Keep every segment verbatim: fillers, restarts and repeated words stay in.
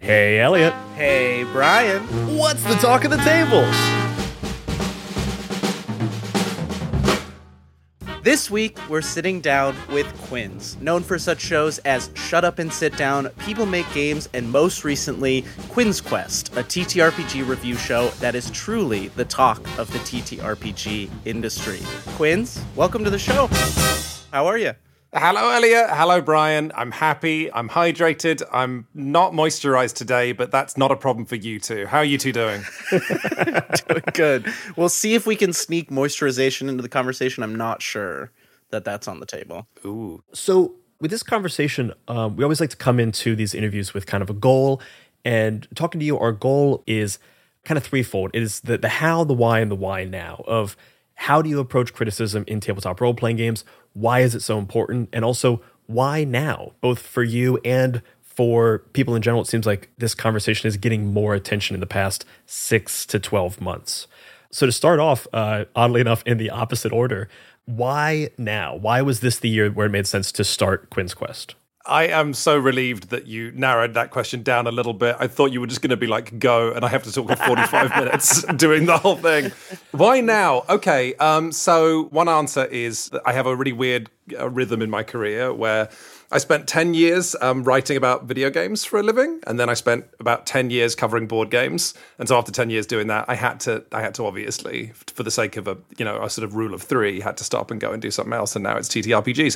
Hey, Elliot. Hey, Brian. What's the talk of the tables? This week, we're sitting down with Quinns, known for such shows as Shut Up and Sit Down, People Make Games, and most recently, Quinns Quest, a T T R P G review show that is truly the talk of the T T R P G industry. Quinns, welcome to the show. How are you? Hello, Elliot. Hello, Brian. I'm happy. I'm hydrated. I'm not moisturized today, but that's not a problem for you two. How are you two doing? Doing good. We'll see if we can sneak moisturization into the conversation. I'm not sure that that's on the table. Ooh. So with this conversation, um, we always like to come into these interviews with kind of a goal. And talking to you, our goal is kind of threefold. It is the, the how, the why, and the why now of how do you approach criticism in tabletop role-playing games? Why is it so important? And also, why now? Both for you and for people in general, it seems like this conversation is getting more attention in the past six to twelve months. So to start off, uh, oddly enough, in the opposite order, why now? Why was this the year where it made sense to start Quinns Quest? I am so relieved that you narrowed that question down a little bit. I thought you were just going to be like, go, and I have to talk for forty-five minutes doing the whole thing. Why now? Okay, um, so one answer is that I have a really weird uh, rhythm in my career where I spent ten years um, writing about video games for a living, and then I spent about ten years covering board games. And so after ten years doing that, I had to, I had to obviously, for the sake of a, you know, a sort of rule of three, had to stop and go and do something else. And now it's T T R P Gs.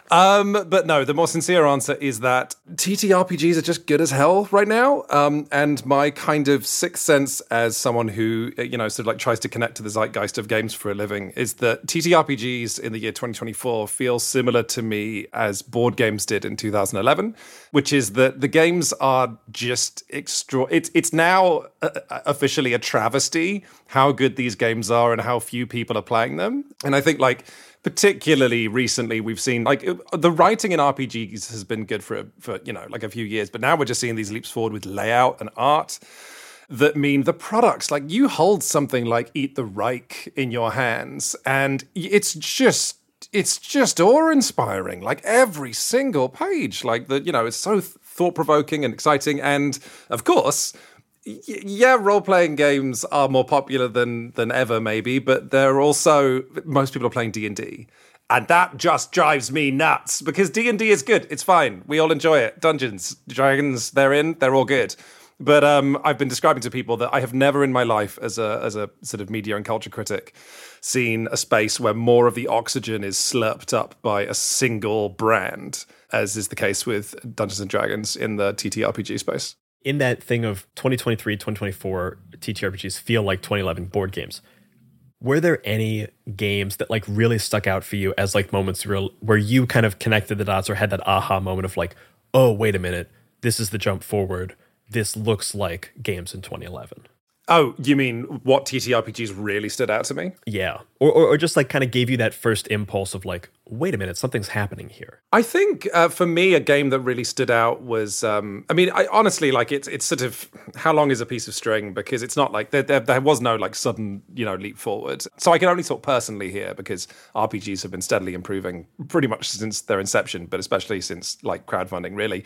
Um, but no, the more sincere answer is that T T R P Gs are just good as hell right now. Um, and my kind of sixth sense as someone who, you know, sort of like tries to connect to the zeitgeist of games for a living is that T T R P Gs in the year twenty twenty-four feel similar to me as board games did in two thousand eleven, which is that the games are just extra. It's it's now uh, officially a travesty how good these games are and how few people are playing them. And I think like particularly recently we've seen like the writing in R P Gs has been good for for you know like a few years, but now we're just seeing these leaps forward with layout and art that mean the products, like you hold something like Eat the Reich in your hands and it's just It's just awe-inspiring, like every single page. Like, the you know, it's so th- thought-provoking and exciting. And, of course, y- yeah, role-playing games are more popular than than ever, maybe. But they're also, most people are playing D and D. And that just drives me nuts, because D and D is good. It's fine. We all enjoy it. Dungeons, Dragons, they're in. They're all good. But um, I've been describing to people that I have never in my life, as a as a sort of media and culture critic, seen a space where more of the oxygen is slurped up by a single brand, as is the case with Dungeons and Dragons in the T T R P G space. In that thing of twenty twenty-three, twenty twenty-four, T T R P Gs feel like twenty eleven board games. Were there any games that like really stuck out for you as like moments real, where you kind of connected the dots or had that aha moment of like, oh, wait a minute, this is the jump forward. This looks like games in twenty eleven. Oh, you mean what T T R P Gs really stood out to me? Yeah. Or, or, or just like kind of gave you that first impulse of like, wait a minute, something's happening here. I think uh, for me, a game that really stood out was, um, I mean, I honestly, like it's it's sort of, how long is a piece of string? Because it's not like, there, there, there was no like sudden, you know, leap forward. So I can only talk personally here because R P Gs have been steadily improving pretty much since their inception, but especially since like crowdfunding, really.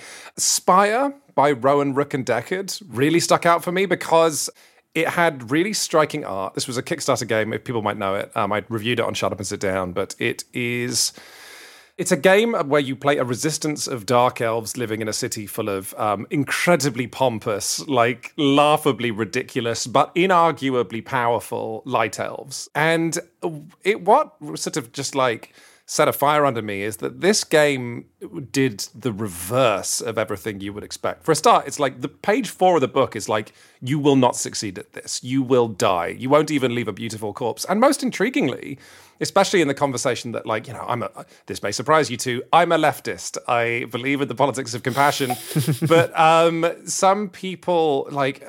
Spire by Rowan Rook and Deckard really stuck out for me because it had really striking art. This was a Kickstarter game, if people might know it. Um, I reviewed it on Shut Up and Sit Down, but it is... It's a game where you play a resistance of dark elves living in a city full of um, incredibly pompous, like laughably ridiculous, but inarguably powerful light elves. And it what sort of just like set a fire under me is that this game did the reverse of everything you would expect. For a start, it's like the page four of the book is like, you will not succeed at this. You will die. You won't even leave a beautiful corpse. And most intriguingly, especially in the conversation that like, you know, I'm a, this may surprise you too, I'm a leftist. I believe in the politics of compassion. But um, some people like...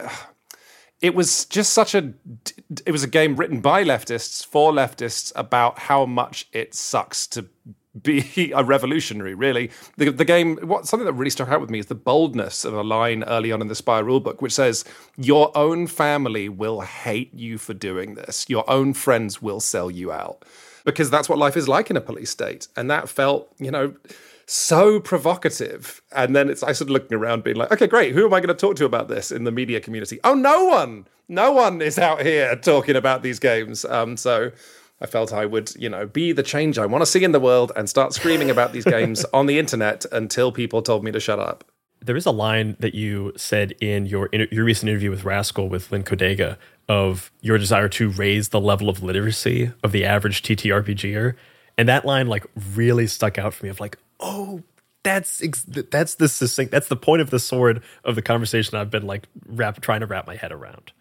It was just such a, it was a game written by leftists, for leftists, about how much it sucks to be a revolutionary, really. The, the game, what something that really struck out with me is the boldness of a line early on in the Spire rulebook, which says, your own family will hate you for doing this. Your own friends will sell you out. Because that's what life is like in a police state. And that felt, you know... so provocative. And then it's I started looking around being like, okay, great, who am I going to talk to about this in the media community? Oh, no one. No one is out here talking about these games. Um, so I felt I would, you know, be the change I want to see in the world and start screaming about these games on the internet until people told me to shut up. There is a line that you said in your your recent interview with Rascal with Lynn Kodega of your desire to raise the level of literacy of the average T T R P G er. And that line like really stuck out for me of like, oh, that's ex- that's the succinct, that's the point of the sword of the conversation I've been like wrap, trying to wrap my head around.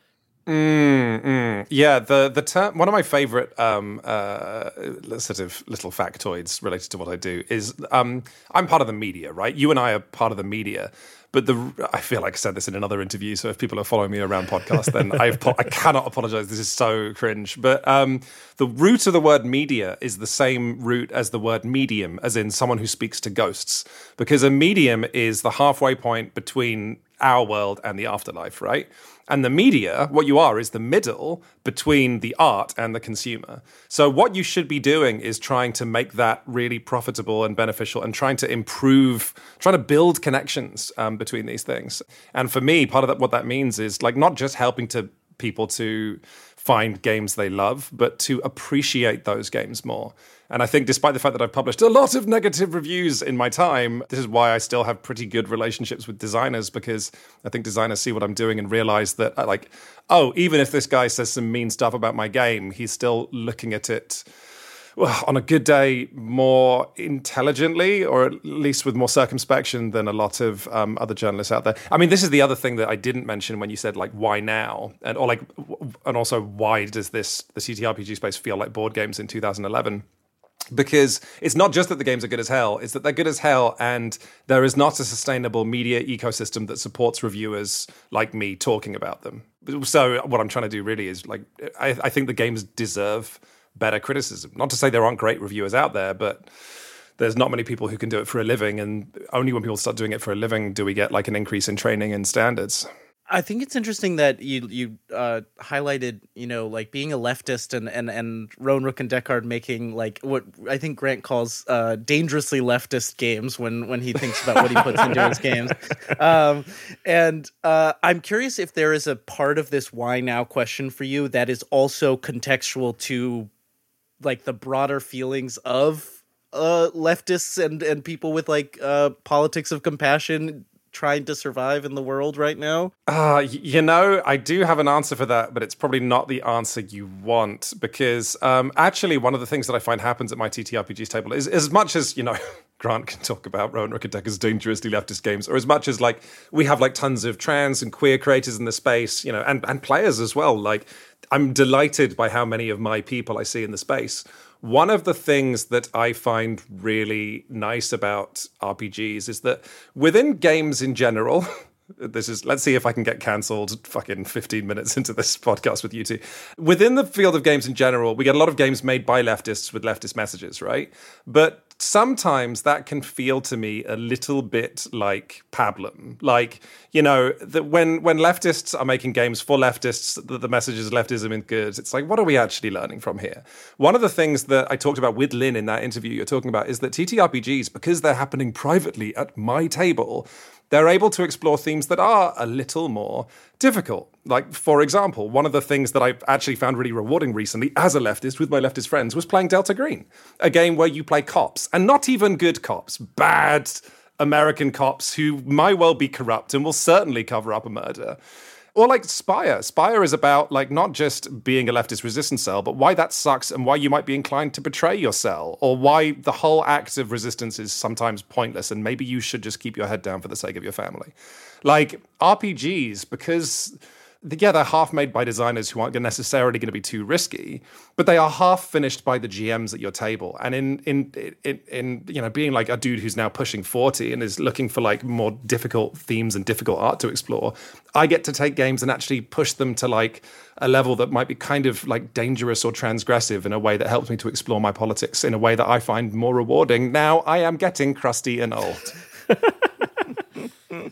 Mm, mm. Yeah, the the term, one of my favorite um, uh, sort of little factoids related to what I do is um, I'm part of the media, right? You and I are part of the media, but the I feel like I said this in another interview. So if people are following me around podcasts, then I've I cannot apologize. This is so cringe. But um, the root of the word media is the same root as the word medium, as in someone who speaks to ghosts, because a medium is the halfway point between our world and the afterlife, right? And the media, what you are, is the middle between the art and the consumer. So what you should be doing is trying to make that really profitable and beneficial and trying to improve, trying to build connections um, between these things. And for me, part of that, what that means is like not just helping to people to find games they love, but to appreciate those games more. And I think despite the fact that I've published a lot of negative reviews in my time, this is why I still have pretty good relationships with designers, because I think designers see what I'm doing and realize that, like, oh, even if this guy says some mean stuff about my game, he's still looking at it, well, on a good day, more intelligently, or at least with more circumspection than a lot of um, other journalists out there. I mean, this is the other thing that I didn't mention when you said, like, why now? And or like, and also, why does this the C T R P G space feel like board games in two thousand eleven? Because it's not just that the games are good as hell, it's that they're good as hell and there is not a sustainable media ecosystem that supports reviewers like me talking about them. So what I'm trying to do really is, like, I, I think the games deserve better criticism. Not to say there aren't great reviewers out there, but there's not many people who can do it for a living, and only when people start doing it for a living do we get like an increase in training and standards. I think it's interesting that you you uh, highlighted, you know, like being a leftist and and and Rowan Rook and Deckard making like what I think Grant calls uh, dangerously leftist games when when he thinks about what he puts into his games. Um, and uh, I'm curious if there is a part of this why now question for you that is also contextual to like the broader feelings of uh, leftists and and people with like uh, politics of compassion trying to survive in the world right now? Uh, you know, I do have an answer for that, but it's probably not the answer you want, because um, actually one of the things that I find happens at my T T R P Gs table is, as much as, you know, Grant can talk about Rowan Rook and Deckar's dangerously leftist games, or as much as like we have like tons of trans and queer creators in the space, you know, and, and players as well. Like, I'm delighted by how many of my people I see in the space. One of the things that I find really nice about R P Gs is that within games in general, this is, let's see if I can get cancelled fucking fifteen minutes into this podcast with you two. Within the field of games in general, we get a lot of games made by leftists with leftist messages, right? But sometimes that can feel to me a little bit like pablum. Like, you know, that when when leftists are making games for leftists, that the message is leftism is good. It's like, what are we actually learning from here? One of the things that I talked about with Lynn in that interview you're talking about is that T T R P Gs, because they're happening privately at my table, they're able to explore themes that are a little more difficult. Like, for example, one of the things that I've actually found really rewarding recently as a leftist with my leftist friends was playing Delta Green, a game where you play cops, and not even good cops, bad American cops who might well be corrupt and will certainly cover up a murder. Or like Spire. Spire is about like not just being a leftist resistance cell, but why that sucks and why you might be inclined to betray your cell, or why the whole act of resistance is sometimes pointless and maybe you should just keep your head down for the sake of your family. Like R P Gs, because yeah, they're half made by designers who aren't necessarily going to be too risky, but they are half finished by the G Ms at your table. And in in in in you know, being like a dude who's now pushing forty and is looking for like more difficult themes and difficult art to explore, I get to take games and actually push them to like a level that might be kind of like dangerous or transgressive in a way that helps me to explore my politics in a way that I find more rewarding. Now I am getting crusty and old.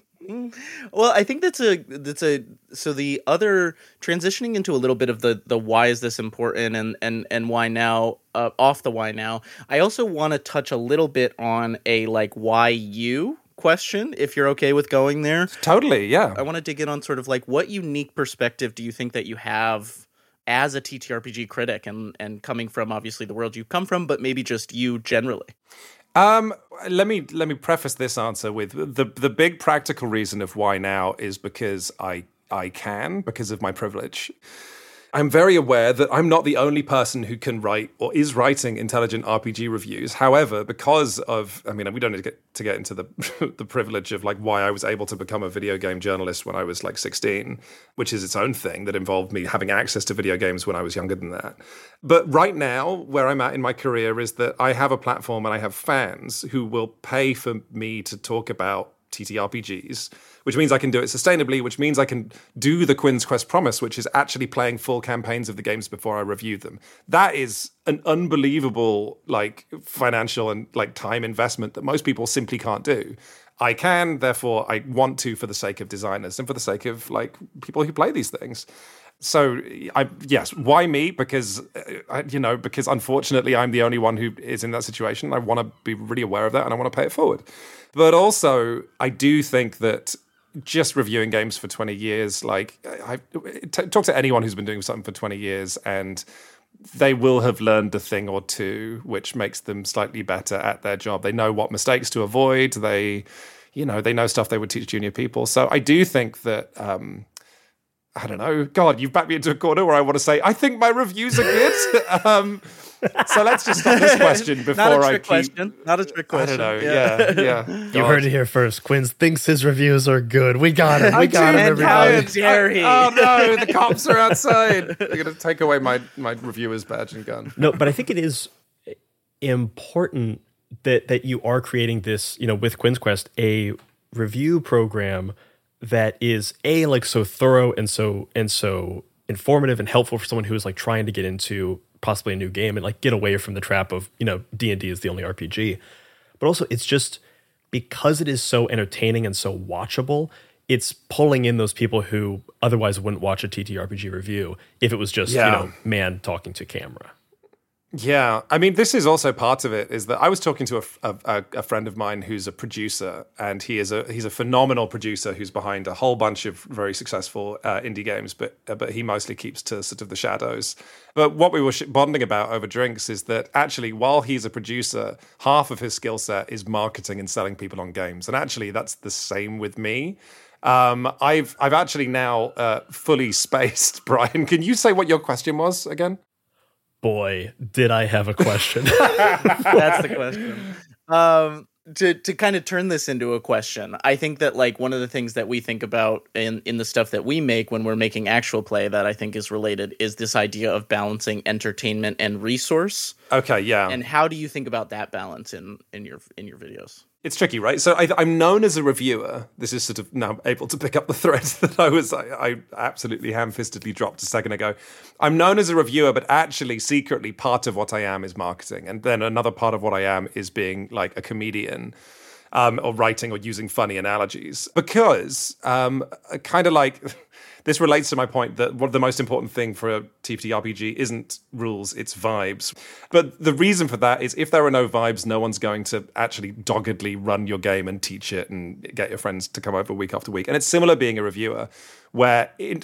Well, I think that's a that's a so the other transitioning into a little bit of the the why is this important and and and why now uh, off the why now. I also want to touch a little bit on a like why you question, if you're okay with going there. Totally, yeah. I want to dig in on sort of like what unique perspective do you think that you have as a T T R P G critic and and coming from obviously the world you've come from, but maybe just you generally. Um, let me let me preface this answer with the the big practical reason of why now is because I I can, because of my privilege. I'm very aware that I'm not the only person who can write or is writing intelligent R P G reviews. However, because of, I mean, we don't need to get to get into the the privilege of like why I was able to become a video game journalist when I was like sixteen, which is its own thing that involved me having access to video games when I was younger than that. But right now, where I'm at in my career is that I have a platform and I have fans who will pay for me to talk about T T R P Gs, which means I can do it sustainably, which means I can do the Quinn's Quest promise, which is actually playing full campaigns of the games before I review them. That is an unbelievable like financial and like time investment that most people simply can't do. I can, therefore I want to for the sake of designers and for the sake of like people who play these things. So, I yes, why me? Because, uh, you know, because unfortunately I'm the only one who is in that situation. I want to be really aware of that and I want to pay it forward. But also, I do think that just reviewing games for twenty years, like, I t- talk to anyone who's been doing something for twenty years and they will have learned a thing or two, which makes them slightly better at their job. They know what mistakes to avoid. They, you know, they know stuff they would teach junior people. So I do think that... Um, I don't know. God, you've backed me into a corner where I want to say, I think my reviews are good. um, so let's just stop this question before Not a I trick keep... question. Not a trick question. I don't know. Yeah, yeah. yeah. You heard it here first. Quinns thinks his reviews are good. We got him. We I got do. him, And how everybody. dare he? Oh no, the cops are outside. They're going to take away my, my reviewer's badge and gun. No, but I think it is important that that you are creating this, you know, with Quinn's Quest, a review program that is a like so thorough and so and so informative and helpful for someone who is like trying to get into possibly a new game and like get away from the trap of, you know, D and D is the only R P G. But also it's just because it is so entertaining and so watchable, it's pulling in those people who otherwise wouldn't watch a T T R P G review if it was just, Yeah. you know, man talking to camera. Yeah, I mean, this is also part of it. Is that I was talking to a, a, a friend of mine who's a producer, and he is a he's a phenomenal producer who's behind a whole bunch of very successful uh, indie games, but uh, but he mostly keeps to sort of the shadows. But what we were sh- bonding about over drinks is that actually, while he's a producer, half of his skill set is marketing and selling people on games, and actually, that's the same with me. Um, I've I've actually now uh, fully spaced. Brian, can you say what your question was again? Boy, did I have a question. That's the question. Um, to to kind of turn this into a question, I think that like one of the things that we think about in, in the stuff that we make when we're making actual play that I think is related is this idea of balancing entertainment and resource. Okay, yeah. And how do you think about that balance in, in your in your videos? It's tricky, right? So I, I'm known as a reviewer. This is sort of now able to pick up the thread that I was, I, I absolutely ham-fistedly dropped a second ago. I'm known as a reviewer, but actually secretly part of what I am is marketing. And then another part of what I am is being like a comedian um, or writing or using funny analogies. Because um, kind of like... This relates to my point that what the most important thing for a T T R P G isn't rules, it's vibes. But the reason for that is if there are no vibes, no one's going to actually doggedly run your game and teach it and get your friends to come over week after week. And it's similar being a reviewer, where it,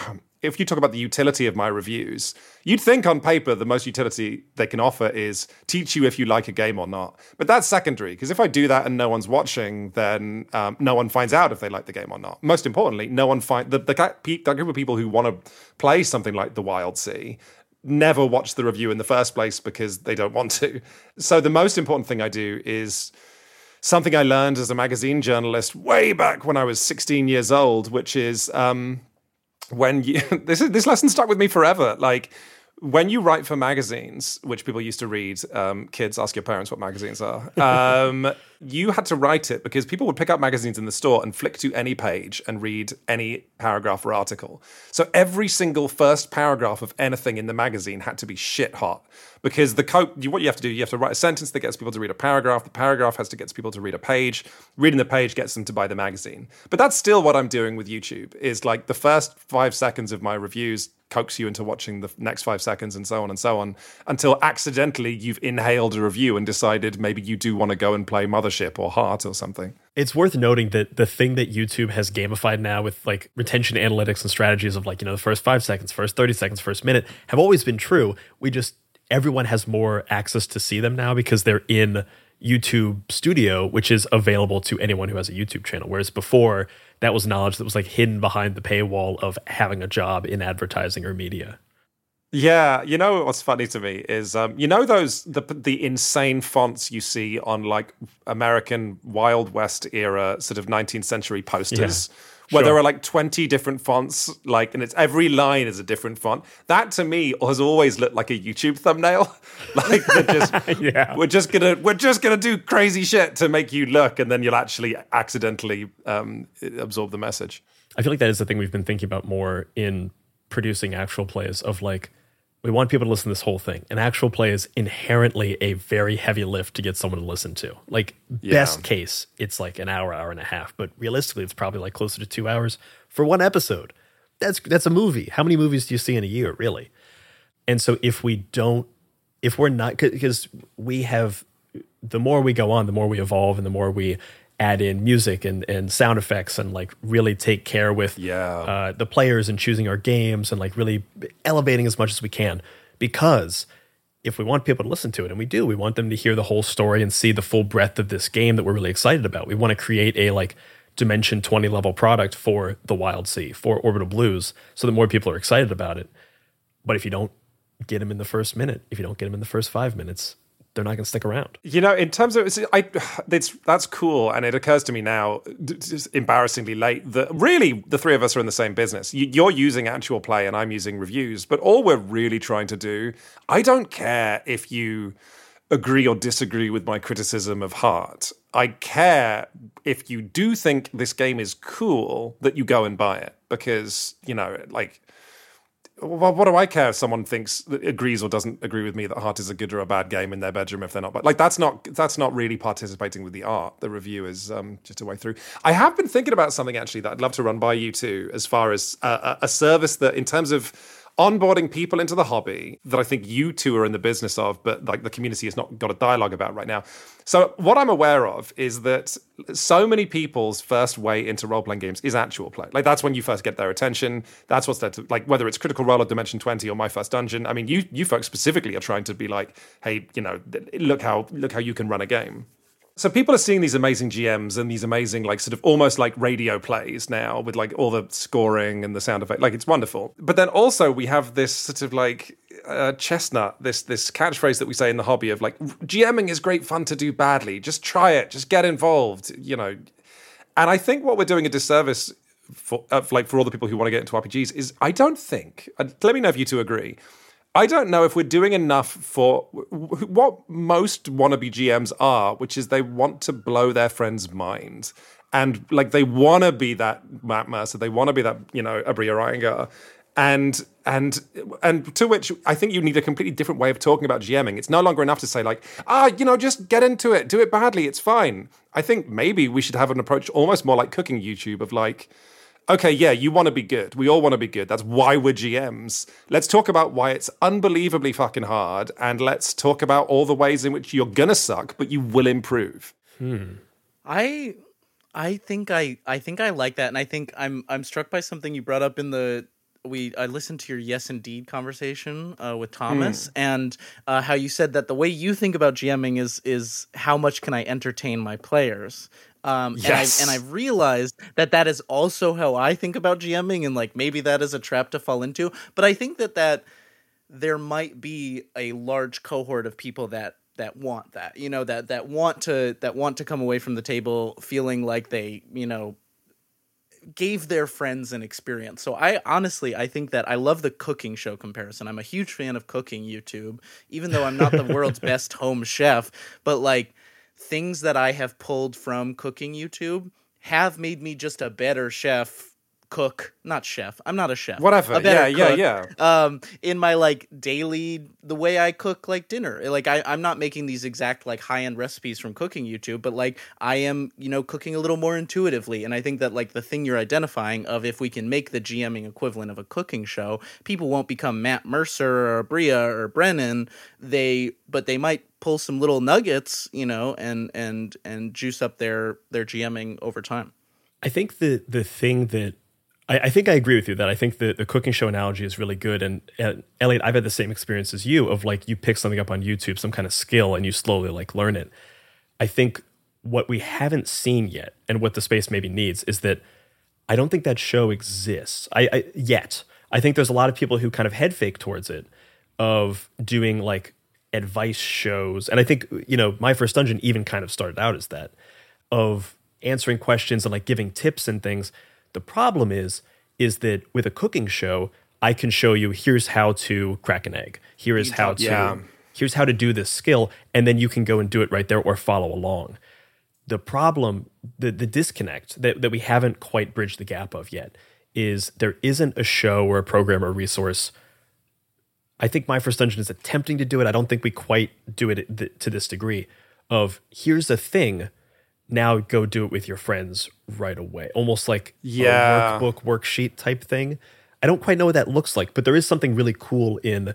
if you talk about the utility of my reviews, you'd think on paper the most utility they can offer is teach you if you like a game or not. But that's secondary, because if I do that and no one's watching, then um, no one finds out if they like the game or not. Most importantly, no one find the, the, the group of people who want to play something like The Wild Sea never watch the review in the first place because they don't want to. So the most important thing I do is something I learned as a magazine journalist way back when I was sixteen years old, which is um, when you, this is, this lesson stuck with me forever. Like when you write for magazines, which people used to read, um, kids, ask your parents what magazines are, um, you had to write it because people would pick up magazines in the store and flick to any page and read any paragraph or article. So every single first paragraph of anything in the magazine had to be shit hot. Because the co- you, what you have to do, you have to write a sentence that gets people to read a paragraph. The paragraph has to get people to read a page. Reading the page gets them to buy the magazine. But that's still what I'm doing with YouTube, is like the first five seconds of my reviews coax you into watching the next five seconds and so on and so on, until accidentally you've inhaled a review and decided maybe you do want to go and play Mothership or Heart or something. It's worth noting that the thing that YouTube has gamified now with like retention analytics and strategies of like, you know, the first five seconds, first thirty seconds, first minute have always been true. We just, everyone has more access to see them now because they're in YouTube Studio, which is available to anyone who has a YouTube channel. Whereas before, that was knowledge that was like hidden behind the paywall of having a job in advertising or media. Yeah, you know what's funny to me is, um, you know those the the insane fonts you see on like American Wild West era sort of nineteenth century posters, yeah, where sure. there are like twenty different fonts, like, and it's every line is a different font. That to me has always looked like a YouTube thumbnail. Like they're just, yeah. we're just gonna we're just gonna do crazy shit to make you look, and then you'll actually accidentally um, absorb the message. I feel like that is the thing we've been thinking about more in producing actual plays of like, we want people to listen to this whole thing. An actual play is inherently a very heavy lift to get someone to listen to. Like, yeah. best case, it's like an hour, hour and a half. But realistically, it's probably like closer to two hours for one episode. That's that's a movie. How many movies do you see in a year, really? And so if we don't, if we're not, because we have, the more we go on, the more we evolve and the more we add in music and, and sound effects and like really take care with yeah. uh, the players and choosing our games and like really elevating as much as we can. Because if we want people to listen to it, and we do, we want them to hear the whole story and see the full breadth of this game that we're really excited about. We want to create a like Dimension twenty level product for the Wild Sea, for Orbital Blues, so that more people are excited about it. But if you don't get them in the first minute, if you don't get them in the first five minutes, they're not going to stick around. You know, in terms of, I, it's that's cool, and it occurs to me now, just embarrassingly late, that really the three of us are in the same business. You're using actual play, and I'm using reviews, but all we're really trying to do, I don't care if you agree or disagree with my criticism of Heart. I care if you do think this game is cool that you go and buy it, because, you know, like, well, what do I care if someone thinks, agrees or doesn't agree with me that Heart is a good or a bad game in their bedroom if they're not? But like, that's not that's not really participating with the art. The review is um, just a way through. I have been thinking about something actually that I'd love to run by you too, as far as uh, a service that, in terms of onboarding people into the hobby, that I think you two are in the business of, but like the community has not got a dialogue about right now. So what I'm aware of is that so many people's first way into role-playing games is actual play. Like, that's when you first get their attention. That's what's there to, like, whether it's Critical Role or Dimension twenty or My First Dungeon. I mean, you you folks specifically are trying to be like, hey, you know, look how look how you can run a game. So people are seeing these amazing G Ms and these amazing, like, sort of almost like radio plays now with like all the scoring and the sound effect. Like, it's wonderful. But then also we have this sort of like uh, chestnut, this this catchphrase that we say in the hobby of like, GMing is great fun to do badly. Just try it. Just get involved. You know. And I think what we're doing a disservice for, uh, like for all the people who want to get into R P Gs is, I don't think. Uh, let me know if you two agree. I don't know if we're doing enough for what most wannabe G Ms are, which is they want to blow their friend's mind. And like, they want to be that Matt Mercer, they want to be that, you know, Abria Iyengar. And and and to which I think you need a completely different way of talking about GMing. It's no longer enough to say like, ah, you know, just get into it, do it badly, it's fine. I think maybe we should have an approach almost more like cooking YouTube of like, okay, yeah, you want to be good. We all want to be good. That's why we're G Ms. Let's talk about why it's unbelievably fucking hard, and let's talk about all the ways in which you're gonna suck, but you will improve. Hmm. I I think I I think I like that, and I think I'm I'm struck by something you brought up in the we I listened to your Yes Indeed conversation uh, with Thomas, mm. and uh, how you said that the way you think about GMing is is how much can I entertain my players. Um, yes. and, I, and I've realized that that is also how I think about GMing, and like maybe that is a trap to fall into. But I think that that there might be a large cohort of people that that want that, you know, that that want to that want to come away from the table feeling like they, you know, gave their friends an experience. So I honestly, I think that I love the cooking show comparison. I'm a huge fan of cooking YouTube, even though I'm not the world's best home chef, but like things that I have pulled from cooking YouTube have made me just a better chef. Cook, not chef. I'm not a chef. Whatever. A better yeah, cook, yeah, yeah. Um, in my like daily, the way I cook like dinner. Like I, I'm not making these exact like high end recipes from cooking YouTube, but like I am, you know, cooking a little more intuitively. And I think that like the thing you're identifying of if we can make the GMing equivalent of a cooking show, people won't become Matt Mercer or Bria or Brennan. They, but they might pull some little nuggets, you know, and and and juice up their their GMing over time. I think the the thing that I, I think I agree with you that I think the, the cooking show analogy is really good. And, and Elliot, I've had the same experience as you of like you pick something up on YouTube, some kind of skill, and you slowly like learn it. I think what we haven't seen yet and what the space maybe needs is that I don't think that show exists I, I yet. I think there's a lot of people who kind of head fake towards it of doing like advice shows. And I think, you know, My First Dungeon even kind of started out as that, of answering questions and like giving tips and things. The problem is, is that with a cooking show, I can show you here's how to crack an egg. Here is how to yeah. here's how to do this skill, and then you can go and do it right there or follow along. The problem, the the disconnect that, that we haven't quite bridged the gap of yet is there isn't a show or a program or a resource. I think My First Dungeon is attempting to do it. I don't think we quite do it to this degree of here's a thing. Now go do it with your friends right away. Almost like yeah. a workbook, worksheet type thing. I don't quite know what that looks like, but there is something really cool in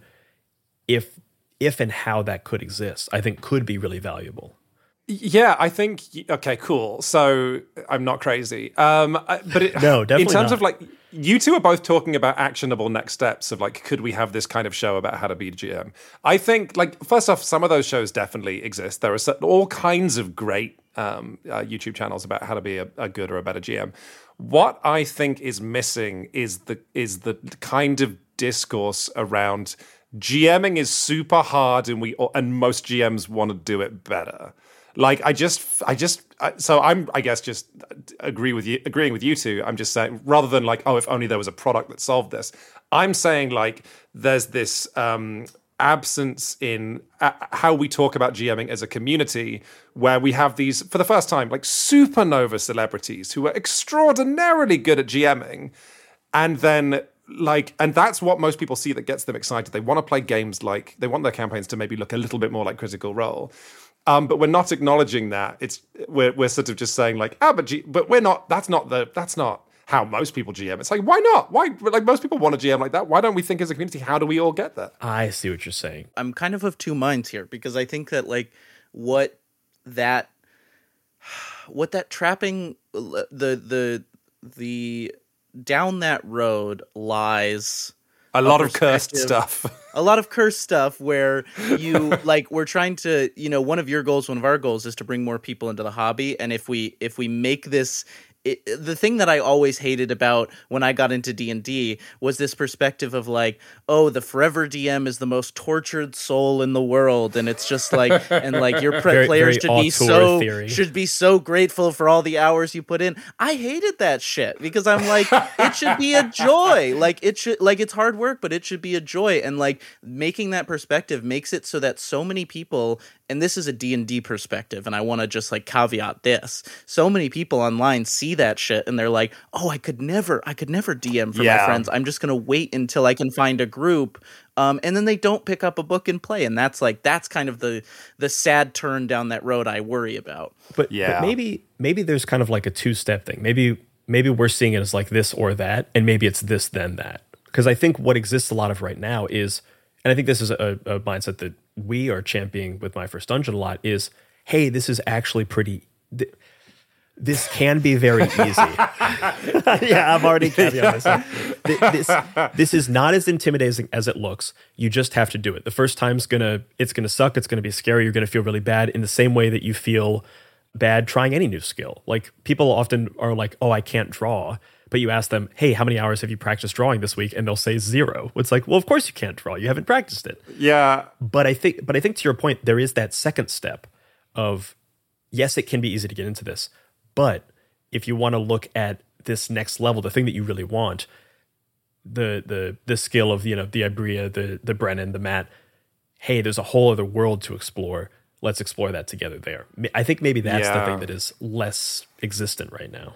if if and how that could exist. I think could be really valuable. Yeah, I think, okay, cool. So I'm not crazy. Um, but it, no, definitely in terms not. of like, you two are both talking about actionable next steps of like, could we have this kind of show about how to be a G M? I think like, first off, some of those shows definitely exist. There are certain, all kinds of great um, uh, YouTube channels about how to be a, a good or a better G M. What I think is missing is the is the kind of discourse around GMing is super hard and we and most G Ms want to do it better. Like I just, I just, so I'm, I guess, just agree with you, agreeing with you two. I'm just saying, rather than like, oh, if only there was a product that solved this. I'm saying like, there's this um, absence in uh, how we talk about GMing as a community, where we have these, for the first time, like supernova celebrities who are extraordinarily good at GMing, and then. Like, and that's what most people see that gets them excited. They want to play games like, they want their campaigns to maybe look a little bit more like Critical Role. Um, but we're not acknowledging that. It's we're we're sort of just saying like, ah, but G- but we're not. That's not the. That's not how most people G M. It's like, why not? Why like most people want to G M like that? Why don't we think as a community? How do we all get there? I see what you're saying. I'm kind of of two minds here because I think that like what that what that trapping the the the down that road lies a lot of cursed stuff. A lot of cursed stuff where you like we're trying to, you know, one of your goals, one of our goals is to bring more people into the hobby. And if we if we make this It, the thing that I always hated about when I got into D and D was this perspective of like, oh, the forever D M is the most tortured soul in the world, and it's just like, and like your pre- very, players very should be auteur so theory. should be so grateful for all the hours you put in. I hated that shit because I'm like, it should be a joy. Like it should, like it's hard work, but it should be a joy. And like making that perspective makes it so that so many people. And this is a D and D perspective, and I want to just like caveat this. So many people online see that shit, and they're like, "Oh, I could never, I could never D M for yeah. my friends. I'm just gonna wait until I can find a group." Um, and then they don't pick up a book and play, and that's like that's kind of the the sad turn down that road I worry about. But, yeah. but maybe maybe there's kind of like a two step thing. Maybe maybe we're seeing it as like this or that, and maybe it's this then that. Because I think what exists a lot of right now is, and I think this is a, a mindset that we are championing with My First Dungeon a lot is, hey, this is actually pretty, th- this can be very easy. Yeah, I'm already caveating myself. Th- This, this is not as intimidating as it looks. You just have to do it. The first time's gonna, it's gonna suck. It's gonna be scary. You're gonna feel really bad in the same way that you feel bad trying any new skill. Like people often are like, oh, I can't draw. But you ask them, hey, how many hours have you practiced drawing this week? And they'll say zero. It's like, well, of course you can't draw. You haven't practiced it. Yeah. But I think, but I think to your point, there is that second step of, yes, it can be easy to get into this. But if you want to look at this next level, the thing that you really want, the the the skill of, you know, the Ibrea, the the Brennan, the Matt, hey, there's a whole other world to explore. Let's explore that together there. I think maybe that's Yeah. the thing that is less existent right now.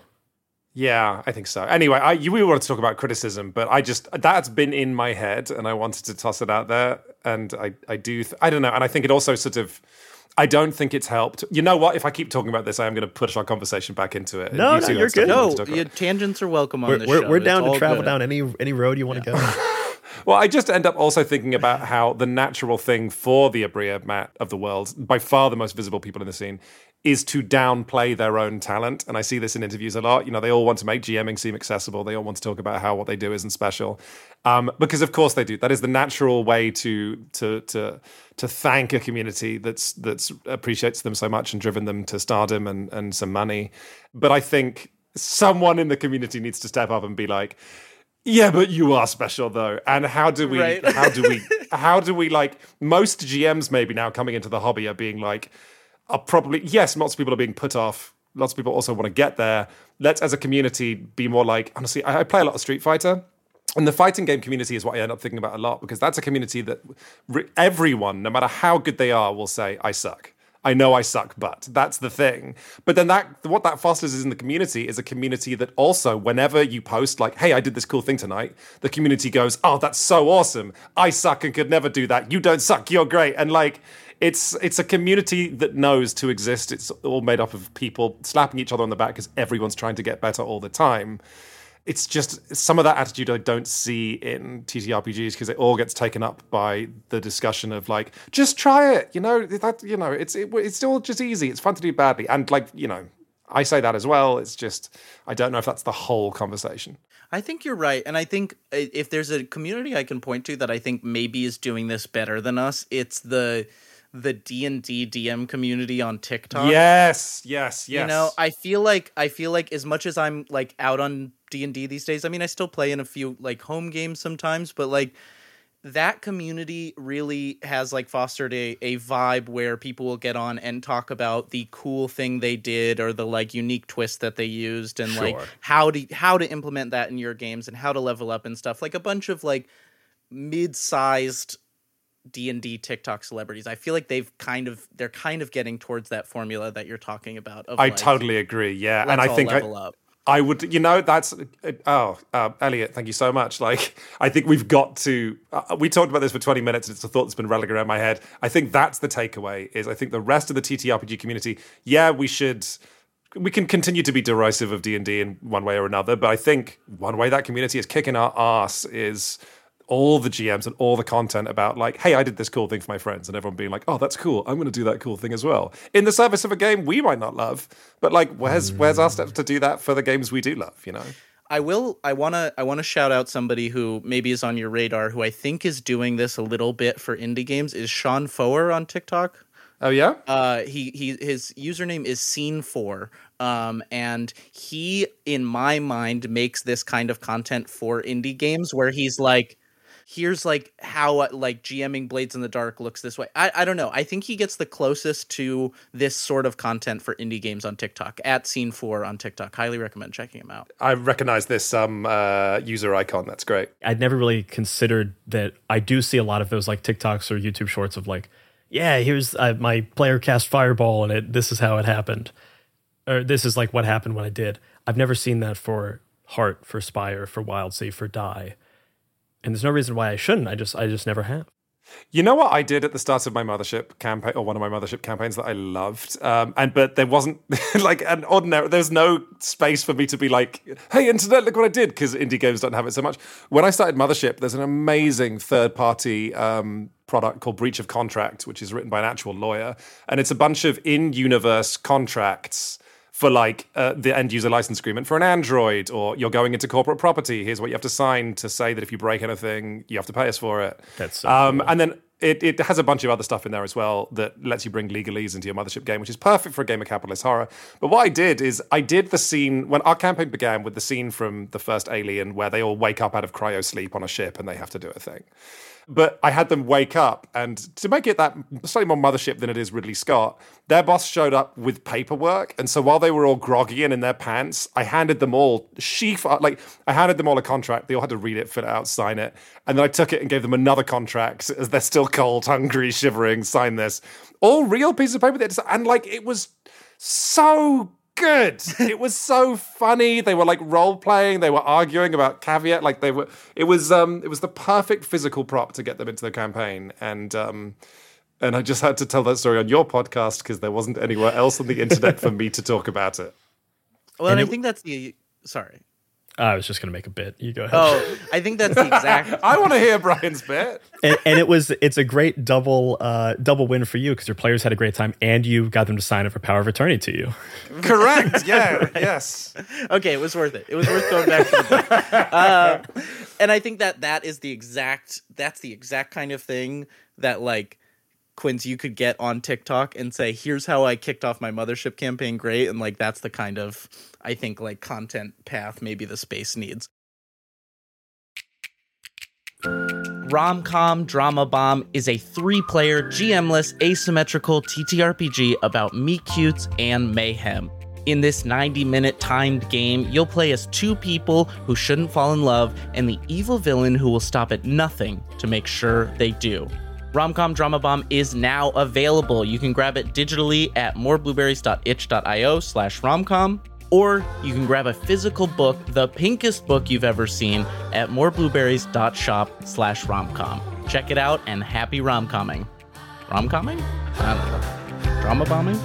Yeah, I think so. Anyway, I, you, we wanted to talk about criticism, but I just, that's been in my head and I wanted to toss it out there. And I, I do, th- I don't know. And I think it also sort of, I don't think it's helped. You know what? If I keep talking about this, I am going to push our conversation back into it. No, You no, two you're have stuff good. you want No, to talk about. your tangents are welcome on We're, this we're, show. we're It's down to all travel good. down any any road you want to go. Well, I just end up also thinking about how the natural thing for the Ibrea, Matt, of the world, by far the most visible people in the scene, is to downplay their own talent. And I see this in interviews a lot. You know, they all want to make GMing seem accessible. They all want to talk about how what they do isn't special. Um, because of course they do. That is the natural way to to to to thank a community that's that's appreciates them so much and driven them to stardom and, and some money. But I think someone in the community needs to step up and be like, yeah, but you are special though. And how do we Right. how do we how do we like most G Ms maybe now coming into the hobby are being like, are probably, yes, lots of people are being put off. Lots of people also want to get there. Let's, as a community, be more like, honestly, I, I play a lot of Street Fighter. And the fighting game community is what I end up thinking about a lot, because that's a community that re- everyone, no matter how good they are, will say, I suck. I know I suck, but that's the thing. But then that what that fosters is in the community is a community that also, whenever you post like, hey, I did this cool thing tonight, the community goes, oh, that's so awesome. I suck and could never do that. You don't suck. You're great. And like, it's it's a community that knows to exist. It's all made up of people slapping each other on the back because everyone's trying to get better all the time. It's just some of that attitude I don't see in T T R P Gs because it all gets taken up by the discussion of like, just try it, you know, that, you know, it's it, it's still just easy. It's fun to do badly. And like, you know, I say that as well. It's just, I don't know if that's the whole conversation. I think you're right. And I think if there's a community I can point to that I think maybe is doing this better than us, it's the the D and D D M community on TikTok. Yes, yes, yes. You know, I feel like I feel like as much as I'm like out on D and D these days, I mean, I still play in a few like home games sometimes, but like that community really has like fostered a, a vibe where people will get on and talk about the cool thing they did or the like unique twist that they used and like Sure. how to how to implement that in your games and how to level up and stuff. Like a bunch of like mid-sized D and D TikTok celebrities. I feel like they've kind of they're kind of getting towards that formula that you're talking about. Of I like, totally agree. Yeah, let's and I all think I, level up. I would, you know, that's uh, oh, uh, Elliot, thank you so much. Like, I think we've got to. Uh, we talked about this for twenty minutes. And it's a thought that's been rattling around my head. I think that's the takeaway. Is I think the rest of the T T R P G community, yeah, we should. We can continue to be derisive of D and D in one way or another, but I think one way that community is kicking our ass is all the G Ms and all the content about like, hey, I did this cool thing for my friends, and everyone being like, oh, that's cool. I'm going to do that cool thing as well. In the service of a game we might not love, but like, where's where's our steps to do that for the games we do love, you know? I will. I want to. I want to shout out somebody who maybe is on your radar, who I think is doing this a little bit for indie games. Is Sean Foer on TikTok? Oh yeah. Uh, he he. His username is Scene Four. Um, and he, in my mind, makes this kind of content for indie games where he's like, here's like how like GMing Blades in the Dark looks this way. I, I don't know. I think he gets the closest to this sort of content for indie games on TikTok at Scene Four on TikTok. Highly recommend checking him out. I recognize this um uh, user icon. That's great. I'd never really considered that. I do see a lot of those like TikToks or YouTube shorts of like, yeah, here's uh, my player cast fireball and it. This is how it happened, or this is like what happened when I did. I've never seen that for Heart, for Spire, for Wildsea, for Die, and there's no reason why I shouldn't. I just I just never have. You know what I did at the start of my Mothership campaign, or one of my Mothership campaigns that I loved, um, and but there wasn't like an ordinary. There's no space for me to be like, "Hey, internet, look what I did," because indie games don't have it so much. When I started Mothership, there's an amazing third-party um, product called Breach of Contract, which is written by an actual lawyer, and it's a bunch of in-universe contracts for like uh, the end user license agreement for an Android, or you're going into corporate property. Here's what you have to sign to say that if you break anything, you have to pay us for it. That's so um, cool. And then it, it has a bunch of other stuff in there as well that lets you bring legalese into your Mothership game, which is perfect for a game of capitalist horror. But what I did is I did the scene when our campaign began with the scene from the first Alien where they all wake up out of cryo sleep on a ship and they have to do a thing. But I had them wake up, and to make it that slightly more Mothership than it is Ridley Scott, their boss showed up with paperwork. And so while they were all groggy and in their pants, I handed them all sheaf, like I handed them all a contract. They all had to read it, fill it out, sign it. And then I took it and gave them another contract as they're still cold, hungry, shivering, sign this. All real pieces of paper. And like, it was so good. It was so funny. They were like role playing. They were arguing about caveat. Like they were. It was. Um. It was the perfect physical prop to get them into the campaign. And um. And I just had to tell that story on your podcast because there wasn't anywhere else on the internet for me to talk about it. Well, and, and I it, think that's the. Sorry. I was just going to make a bit. You go ahead. Oh, I think that's the exact. I want to hear Brian's bit. and, and it was it's a great double uh, double win for you because your players had a great time and you got them to sign up for power of attorney to you. Correct. Yeah. Right. Yes. Okay, it was worth it. It was worth going back to the book. Uh, and I think that that is the exact. That's the exact kind of thing that like. Quinns, you could get on TikTok and say, here's how I kicked off my Mothership campaign great. And like, that's the kind of, I think, like content path maybe the space needs. Rom-Com Drama Bomb is a three-player, G M-less, asymmetrical T T R P G about meet-cutes and mayhem. In this ninety-minute timed game, you'll play as two people who shouldn't fall in love and the evil villain who will stop at nothing to make sure they do. Rom-Com Drama Bomb is now available. You can grab it digitally at moreblueberries.itch.io slash romcom, or you can grab a physical book, the pinkest book you've ever seen, at moreblueberries.shop slash romcom. Check it out and happy rom-comming. Rom-comming? I don't know. Drama bombing?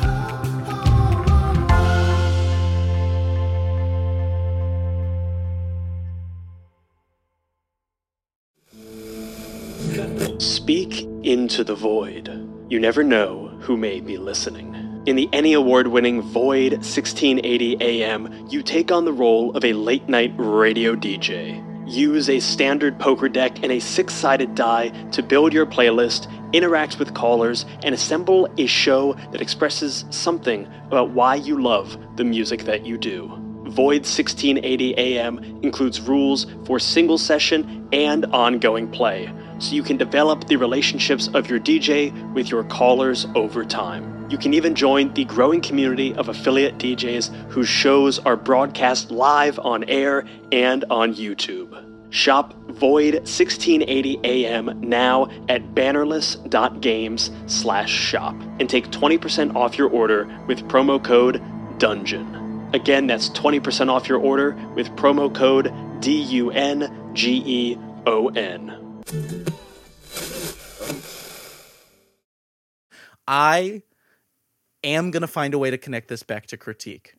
Speak into the void. You never know who may be listening. In the Emmy Award-winning Void sixteen eighty A M, you take on the role of a late-night radio D J. Use a standard poker deck and a six-sided die to build your playlist, interact with callers, and assemble a show that expresses something about why you love the music that you do. Void sixteen eighty A M includes rules for single session and ongoing play, so you can develop the relationships of your D J with your callers over time. You can even join the growing community of affiliate D Js whose shows are broadcast live on air and on YouTube. Shop Void sixteen eighty A M now at bannerless.games slash shop and take twenty percent off your order with promo code DUNGEON. Again, that's twenty percent off your order with promo code D U N G E O N. I am going to find a way to connect this back to critique.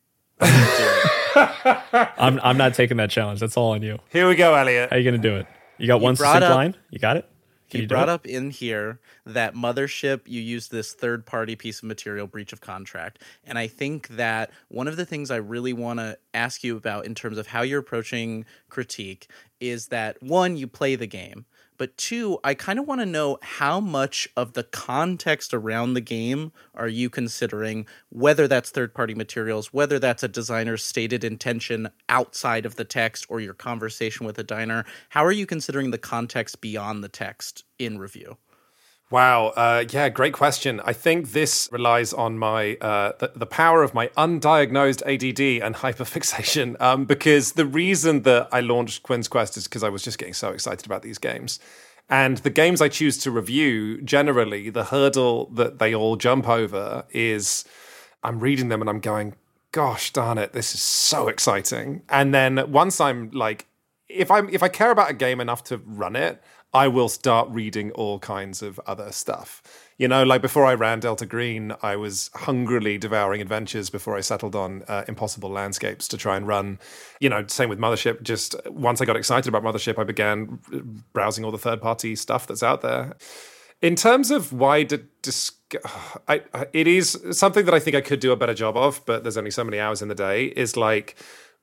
I'm, I'm not taking that challenge. That's all on you. Here we go, Elliot. How are you going to do it? You got you one succinct up, line? You got it? Can you, you brought up in here that Mothership, you used this third-party piece of material, breach of contract. And I think that one of the things I really want to ask you about in terms of how you're approaching critique is that, one, you play the game. But two, I kind of want to know how much of the context around the game are you considering, whether that's third-party materials, whether that's a designer's stated intention outside of the text or your conversation with a diner. How are you considering the context beyond the text in review? Wow. Uh, yeah, great question. I think this relies on my uh, the, the power of my undiagnosed A D D and hyperfixation, um, because the reason that I launched Quinns Quest is because I was just getting so excited about these games. And the games I choose to review, generally, the hurdle that they all jump over is I'm reading them and I'm going, gosh darn it, this is so exciting. And then once I'm like, if I'm if I care about a game enough to run it, I will start reading all kinds of other stuff. You know, like before I ran Delta Green, I was hungrily devouring adventures before I settled on uh, Impossible Landscapes to try and run. You know, same with Mothership. Just once I got excited about Mothership, I began browsing all the third-party stuff that's out there. In terms of why to dis- I, I, it is something that I think I could do a better job of, but there's only so many hours in the day, is like,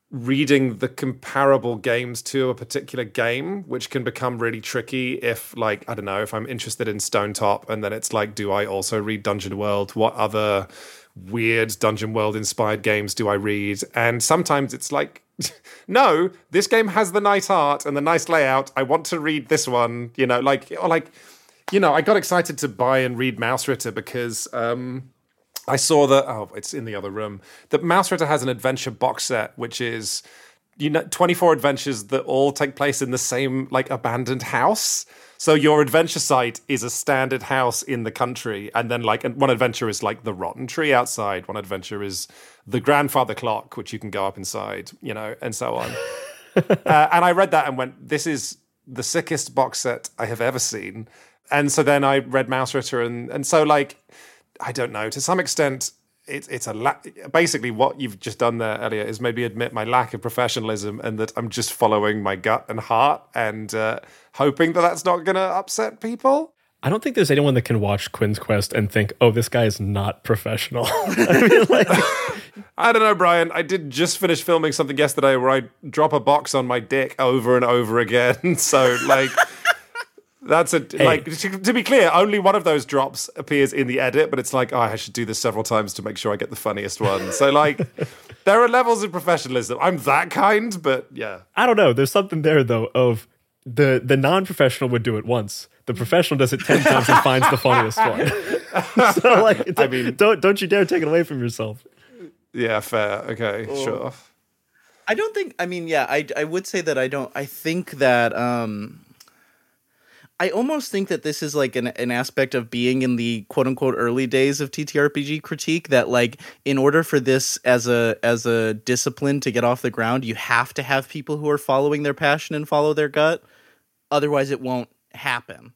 reading the comparable games to a particular game, which can become really tricky if, like, I don't know, if I'm interested in Stone Top and then it's like, do I also read Dungeon World? What other weird Dungeon World inspired games do I read? And sometimes it's like, no, this game has the nice art and the nice layout. I want to read this one, you know, like, or like, you know, I got excited to buy and read Mouse Ritter because um, I saw that, oh, it's in the other room, that Mouse Ritter has an adventure box set, which is, you know, twenty-four adventures that all take place in the same, like, abandoned house. So your adventure site is a standard house in the country. And then, like, one adventure is, like, the rotten tree outside. One adventure is the grandfather clock, which you can go up inside, you know, and so on. uh, and I read that and went, this is the sickest box set I have ever seen. And so then I read Mouse Ritter, and, and so, like, I don't know, to some extent, it, it's a la- basically what you've just done there, Elliot, is maybe admit my lack of professionalism and that I'm just following my gut and heart and uh, hoping that that's not going to upset people. I don't think there's anyone that can watch Quinn's Quest and think, oh, this guy is not professional. I mean, like... I don't know, Brian. I did just finish filming something yesterday where I drop a box on my dick over and over again. So, like... That's a hey. like to, to be clear, only one of those drops appears in the edit, but it's like, oh, I should do this several times to make sure I get the funniest one. So, like, there are levels of professionalism. I'm that kind, but yeah. I don't know. There's something there though of the the non-professional would do it once. The professional does it ten times and finds the funniest one. So, like, I mean, don't don't you dare take it away from yourself. Yeah, fair. Okay, oh. Sure. I don't think. I mean, yeah, I I would say that I don't. I think that. um I almost think that this is like an, an aspect of being in the quote unquote early days of T T R P G critique, that like in order for this as a as a discipline to get off the ground, you have to have people who are following their passion and follow their gut. Otherwise it won't happen.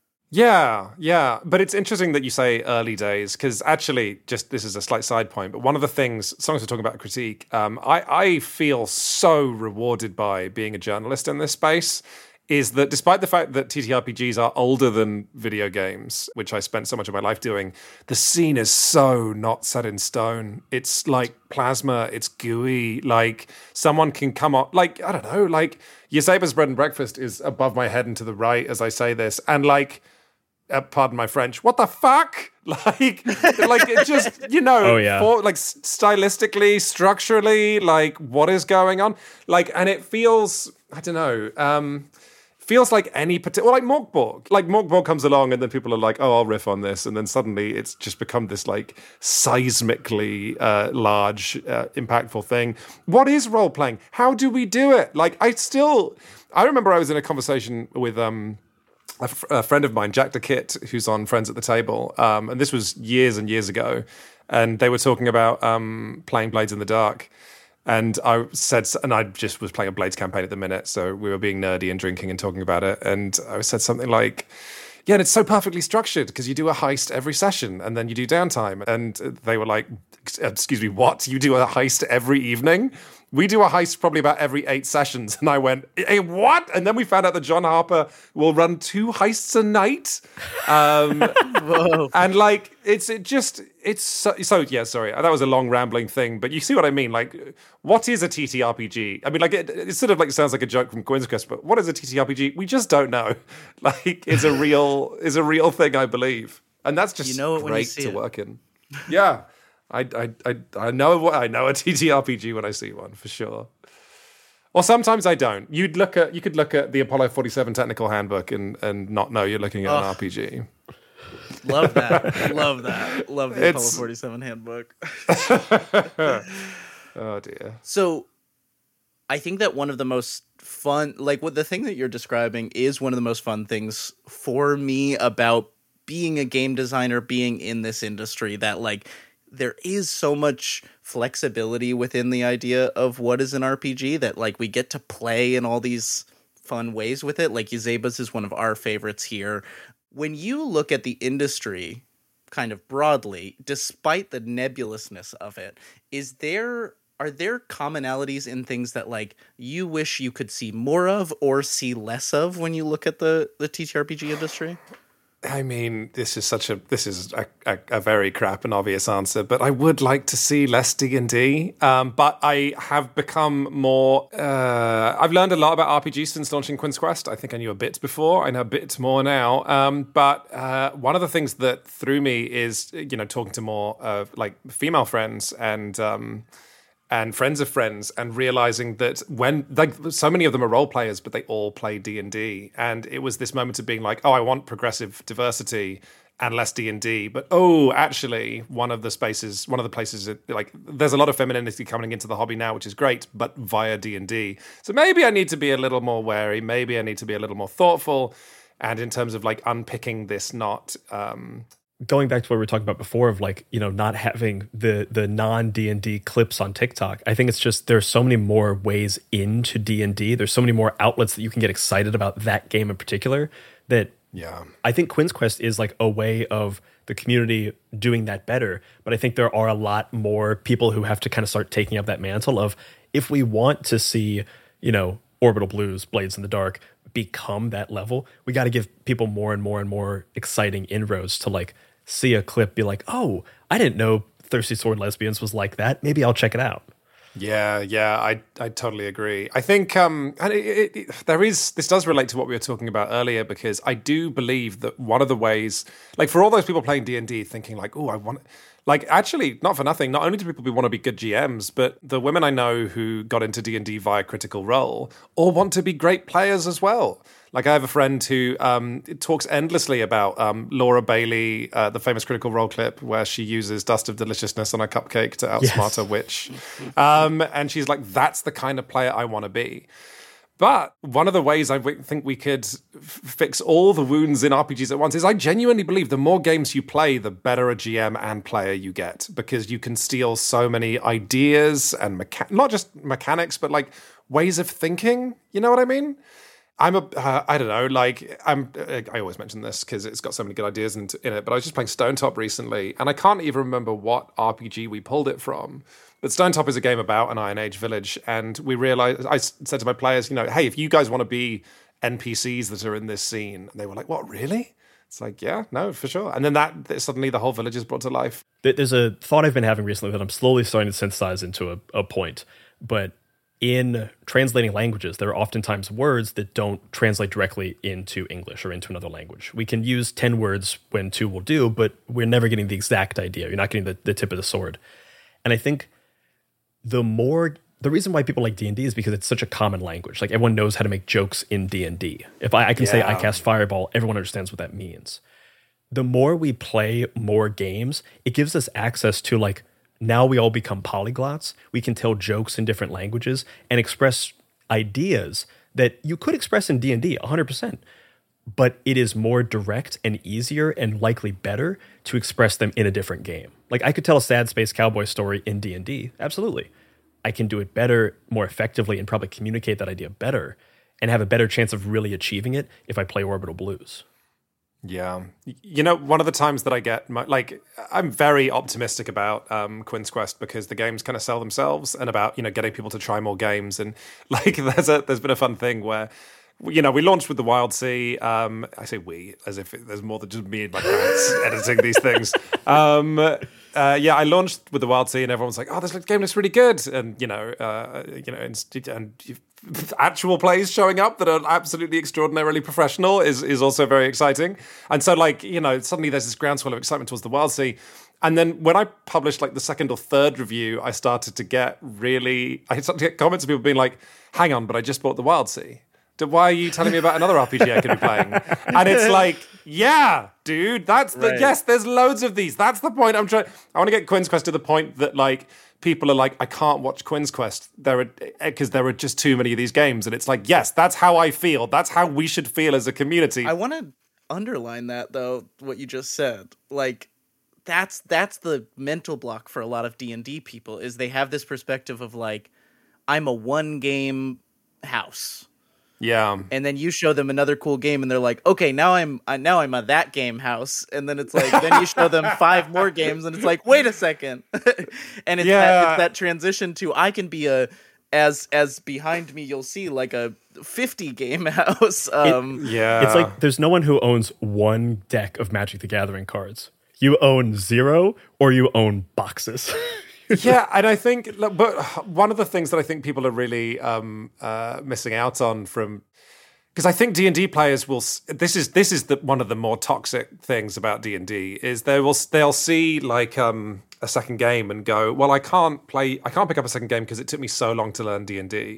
Yeah, yeah. But it's interesting that you say early days, because actually, just this is a slight side point, but one of the things, songs are talking about critique, um, I, I feel so rewarded by being a journalist in this space, is that despite the fact that T T R P Gs are older than video games, which I spent so much of my life doing, the scene is so not set in stone. It's like plasma, it's gooey, like someone can come up, like, I don't know, like Yoseba's Bread and Breakfast is above my head and to the right as I say this, and like, uh, pardon my French, what the fuck? Like, like it just, you know, oh, yeah. for, like stylistically, structurally, like what is going on? Like, and it feels, I don't know, um, feels like any particular, well, like Morkborg. Like Morkborg comes along and then people are like, oh, I'll riff on this. And then suddenly it's just become this like seismically uh, large, uh, impactful thing. What is role-playing? How do we do it? Like I still, I remember I was in a conversation with um, a, f- a friend of mine, Jack DeKitt, who's on Friends at the Table. Um, and this was years and years ago. And they were talking about um, playing Blades in the Dark. And I said, and I just was playing a Blades campaign at the minute, so we were being nerdy and drinking and talking about it. And I said something like, yeah, and it's so perfectly structured because you do a heist every session and then you do downtime. And they were like, excuse me, what? You do a heist every evening? We do a heist probably about every eight sessions. And I went, hey, what? And then we found out that John Harper will run two heists a night. Um, Whoa. And like, it's it just, it's so, so, yeah, sorry. That was a long rambling thing, but you see what I mean? Like, what is a T T R P G? I mean, like, it, it sort of like sounds like a joke from Quinn's Quest, but what is a T T R P G? We just don't know. Like, it's a real, is a real thing, I believe. And that's just you know great to it. work in. Yeah. I, I I I know what I know a T T R P G when I see one for sure. Or sometimes I don't. You'd look at you could look at the Apollo forty-seven technical handbook and, and not know you're looking at oh. an R P G. Love that. Love that. Love the it's... Apollo forty-seven handbook. Oh dear. So I think that one of the most fun, like what the thing that you're describing is one of the most fun things for me about being a game designer, being in this industry, that like there is so much flexibility within the idea of what is an R P G that like we get to play in all these fun ways with it. Like Yoseba's is one of our favorites here. When you look at the industry kind of broadly, despite the nebulousness of it, is there are there commonalities in things that like you wish you could see more of or see less of when you look at the the T T R P G industry? I mean, this is such a this is a, a, a very crap and obvious answer, but I would like to see less D and D. Um, but I have become more. Uh, I've learned a lot about R P Gs since launching Quinn's Quest. I think I knew a bit before. I know a bit more now. Um, but uh, one of the things that threw me is, you know, talking to more uh, like female friends and. Um, and friends of friends, and realizing that when, like, so many of them are role players, but they all play D and D. And it was this moment of being like, oh, I want progressive diversity and less D and D. But, oh, actually, one of the spaces, one of the places, that, like, there's a lot of femininity coming into the hobby now, which is great, but via D and D. So maybe I need to be a little more wary. Maybe I need to be a little more thoughtful. And in terms of, like, unpicking this not... Um, Going back to what we were talking about before of like, you know, not having the the non-D and D clips on TikTok, I think it's just there's so many more ways into D and D. There's so many more outlets that you can get excited about that game in particular that yeah. I think Quinn's Quest is like a way of the community doing that better. But I think there are a lot more people who have to kind of start taking up that mantle of, if we want to see, you know, Orbital Blues, Blades in the Dark become that level, we got to give people more and more and more exciting inroads to like see a clip, be like, oh, I didn't know Thirsty Sword Lesbians was like that. Maybe I'll check it out. Yeah, yeah, I I totally agree. I think um, and it, it, it, there is this does relate to what we were talking about earlier, because I do believe that one of the ways, like for all those people playing D and D, thinking like, oh, I want. Like, actually, not for nothing, not only do people want to be good G Ms, but the women I know who got into D and D via Critical Role all want to be great players as well. Like, I have a friend who um, talks endlessly about um, Laura Bailey, uh, the famous Critical Role clip where she uses Dust of Deliciousness on a cupcake to outsmart yes. a witch. Um, and she's like, that's the kind of player I want to be. But one of the ways I think we could f- fix all the wounds in R P Gs at once is I genuinely believe the more games you play, the better a G M and player you get, because you can steal so many ideas and mecha- not just mechanics, but like ways of thinking. You know what I mean? I'm a, uh, I don't know, like, I'm, uh, I always mention this because it's got so many good ideas in, in it, but I was just playing Stone Top recently, and I can't even remember what R P G we pulled it from. But Stone Top is a game about an Iron Age village, and we realized, I said to my players, you know, hey, if you guys want to be N P Cs that are in this scene, and they were like, what, really? It's like, yeah, no, for sure. And then that, suddenly the whole village is brought to life. There's a thought I've been having recently that I'm slowly starting to synthesize into a, a point, but in translating languages, there are oftentimes words that don't translate directly into English or into another language. We can use ten words when two will do, but we're never getting the exact idea. You're not getting the, the tip of the sword. And I think the more, the reason why people like D and D is because it's such a common language. Like, everyone knows how to make jokes in D and D. If I, I can yeah. say I cast Fireball, everyone understands what that means. The more we play more games, it gives us access to, like, now we all become polyglots. We can tell jokes in different languages and express ideas that you could express in D and D one hundred percent. But it is more direct and easier and likely better to express them in a different game. Like, I could tell a sad space cowboy story in D and D. Absolutely. I can do it better, more effectively, and probably communicate that idea better and have a better chance of really achieving it if I play Orbital Blues. Yeah. You know, one of the times that I get, my, like, I'm very optimistic about um, Quinn's Quest because the games kind of sell themselves, and about, you know, getting people to try more games. And, like, there's a there's been a fun thing where, you know, we launched with the Wild Sea. Um, I say we, as if it, there's more than just me and my parents editing these things. Um, uh, yeah, I launched with the Wild Sea, and everyone's like, "Oh, this game looks really good," and you know, uh, you know, and, and actual plays showing up that are absolutely extraordinarily professional is is also very exciting. And so, like, you know, suddenly there's this groundswell of excitement towards the Wild Sea. And then when I published like the second or third review, I started to get really, I started to get comments of people being like, "Hang on, but I just bought the Wild Sea. Why are you telling me about another R P G I could be playing?" And it's like, yeah, dude, that's the, right. yes, there's loads of these. That's the point I'm trying. I want to get Quinn's Quest to the point that, like, people are like, I can't watch Quinn's Quest. There are, because there are just too many of these games. And it's like, yes, that's how I feel. That's how we should feel as a community. I want to underline that, though, what you just said. Like, that's that's the mental block for a lot of D and D people, is they have this perspective of, like, I'm a one game house. Yeah. And then you show them another cool game and they're like, okay, now I'm uh, now I'm a that game house. And then it's like, then you show them five more games and it's like, wait a second. And it's, yeah. that, it's that transition to, I can be a as as behind me you'll see like a fifty game house. Um, it, yeah. It's like there's no one who owns one deck of Magic the Gathering cards. You own zero or you own boxes. Yeah, and I think, but one of the things that I think people are really um, uh, missing out on from, because I think D and D players will. This is this is the, one of the more toxic things about D and D is they will they'll see like um, a second game and go, well, I can't play, I can't pick up a second game because it took me so long to learn D and D.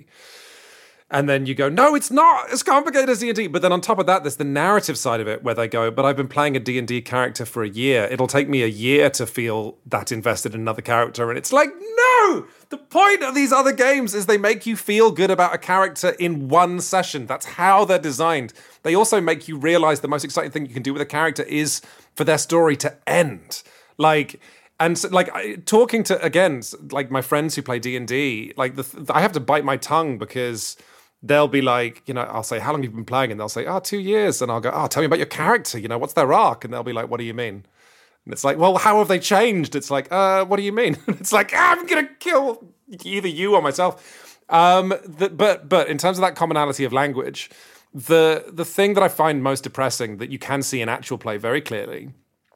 And then you go, no, it's not as complicated as D and D. But then on top of that, there's the narrative side of it where they go, but I've been playing a D and D character for a year. It'll take me a year to feel that invested in another character. And it's like, no! The point of these other games is they make you feel good about a character in one session. That's how they're designed. They also make you realize the most exciting thing you can do with a character is for their story to end. Like... And so, like talking to, again, like my friends who play D and D, like the, I have to bite my tongue because they'll be like, you know, I'll say, how long have you been playing? And they'll say, oh, two years. And I'll go, oh, tell me about your character. You know, what's their arc? And they'll be like, what do you mean? And it's like, well, how have they changed? It's like, uh, what do you mean? It's like, I'm going to kill either you or myself. Um, the, but but in terms of that commonality of language, the the thing that I find most depressing that you can see in actual play very clearly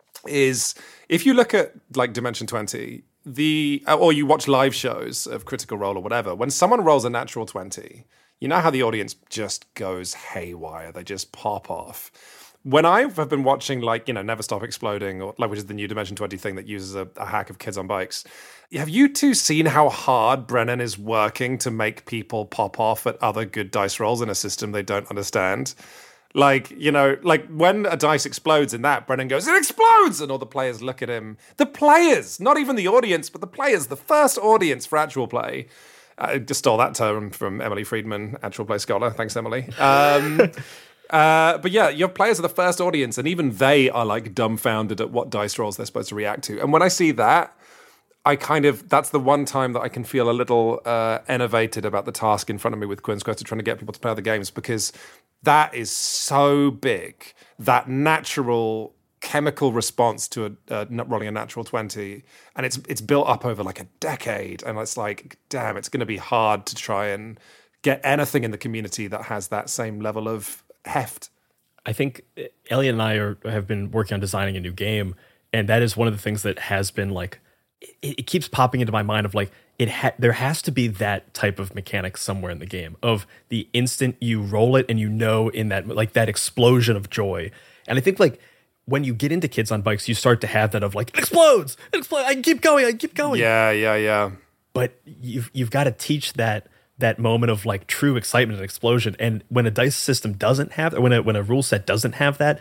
is if you look at like Dimension twenty, the or you watch live shows of Critical Role or whatever, when someone rolls a natural twenty, you know how the audience just goes haywire. They just pop off. When I have been watching like, you know, Never Stop Exploding, or like which is the new Dimension twenty thing that uses a, a hack of kids on bikes, have you two seen how hard Brennan is working to make people pop off at other good dice rolls in a system they don't understand? Like, you know, like when a dice explodes in that, Brennan goes, it explodes! And all the players look at him. The players, not even the audience, but the players, the first audience for actual play. I just stole that term from Emily Friedman, actual play scholar. Thanks, Emily. Um, uh, but yeah, your players are the first audience, and even they are like dumbfounded at what dice rolls they're supposed to react to. And when I see that, I kind of, that's the one time that I can feel a little uh, enervated about the task in front of me with Queen's Quest of trying to get people to play other games, because that is so big, that natural chemical response to a, uh, rolling a natural twenty, and it's it's built up over like a decade, and it's like, damn, it's going to be hard to try and get anything in the community that has that same level of heft. I think Elliot and I are, have been working on designing a new game, and that is one of the things that has been like, it, it keeps popping into my mind of like, it ha- there has to be that type of mechanic somewhere in the game of the instant you roll it and you know in that, like that explosion of joy. And I think like when you get into Kids on Bikes, you start to have that of like, it explodes, it explodes, I keep going, I keep going. Yeah, yeah, yeah. But you've, you've got to teach that that moment of like true excitement and explosion. And when a dice system doesn't have, or when a, when a rule set doesn't have that,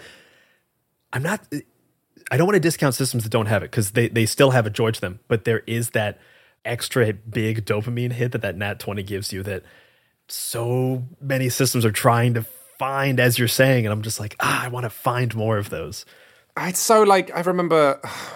I'm not, I don't want to discount systems that don't have it because they, they still have a joy to them, but there is that extra big dopamine hit that that nat twenty gives you that so many systems are trying to find, as you're saying, and I'm just like, ah, I want to find more of those. It's so like, I remember,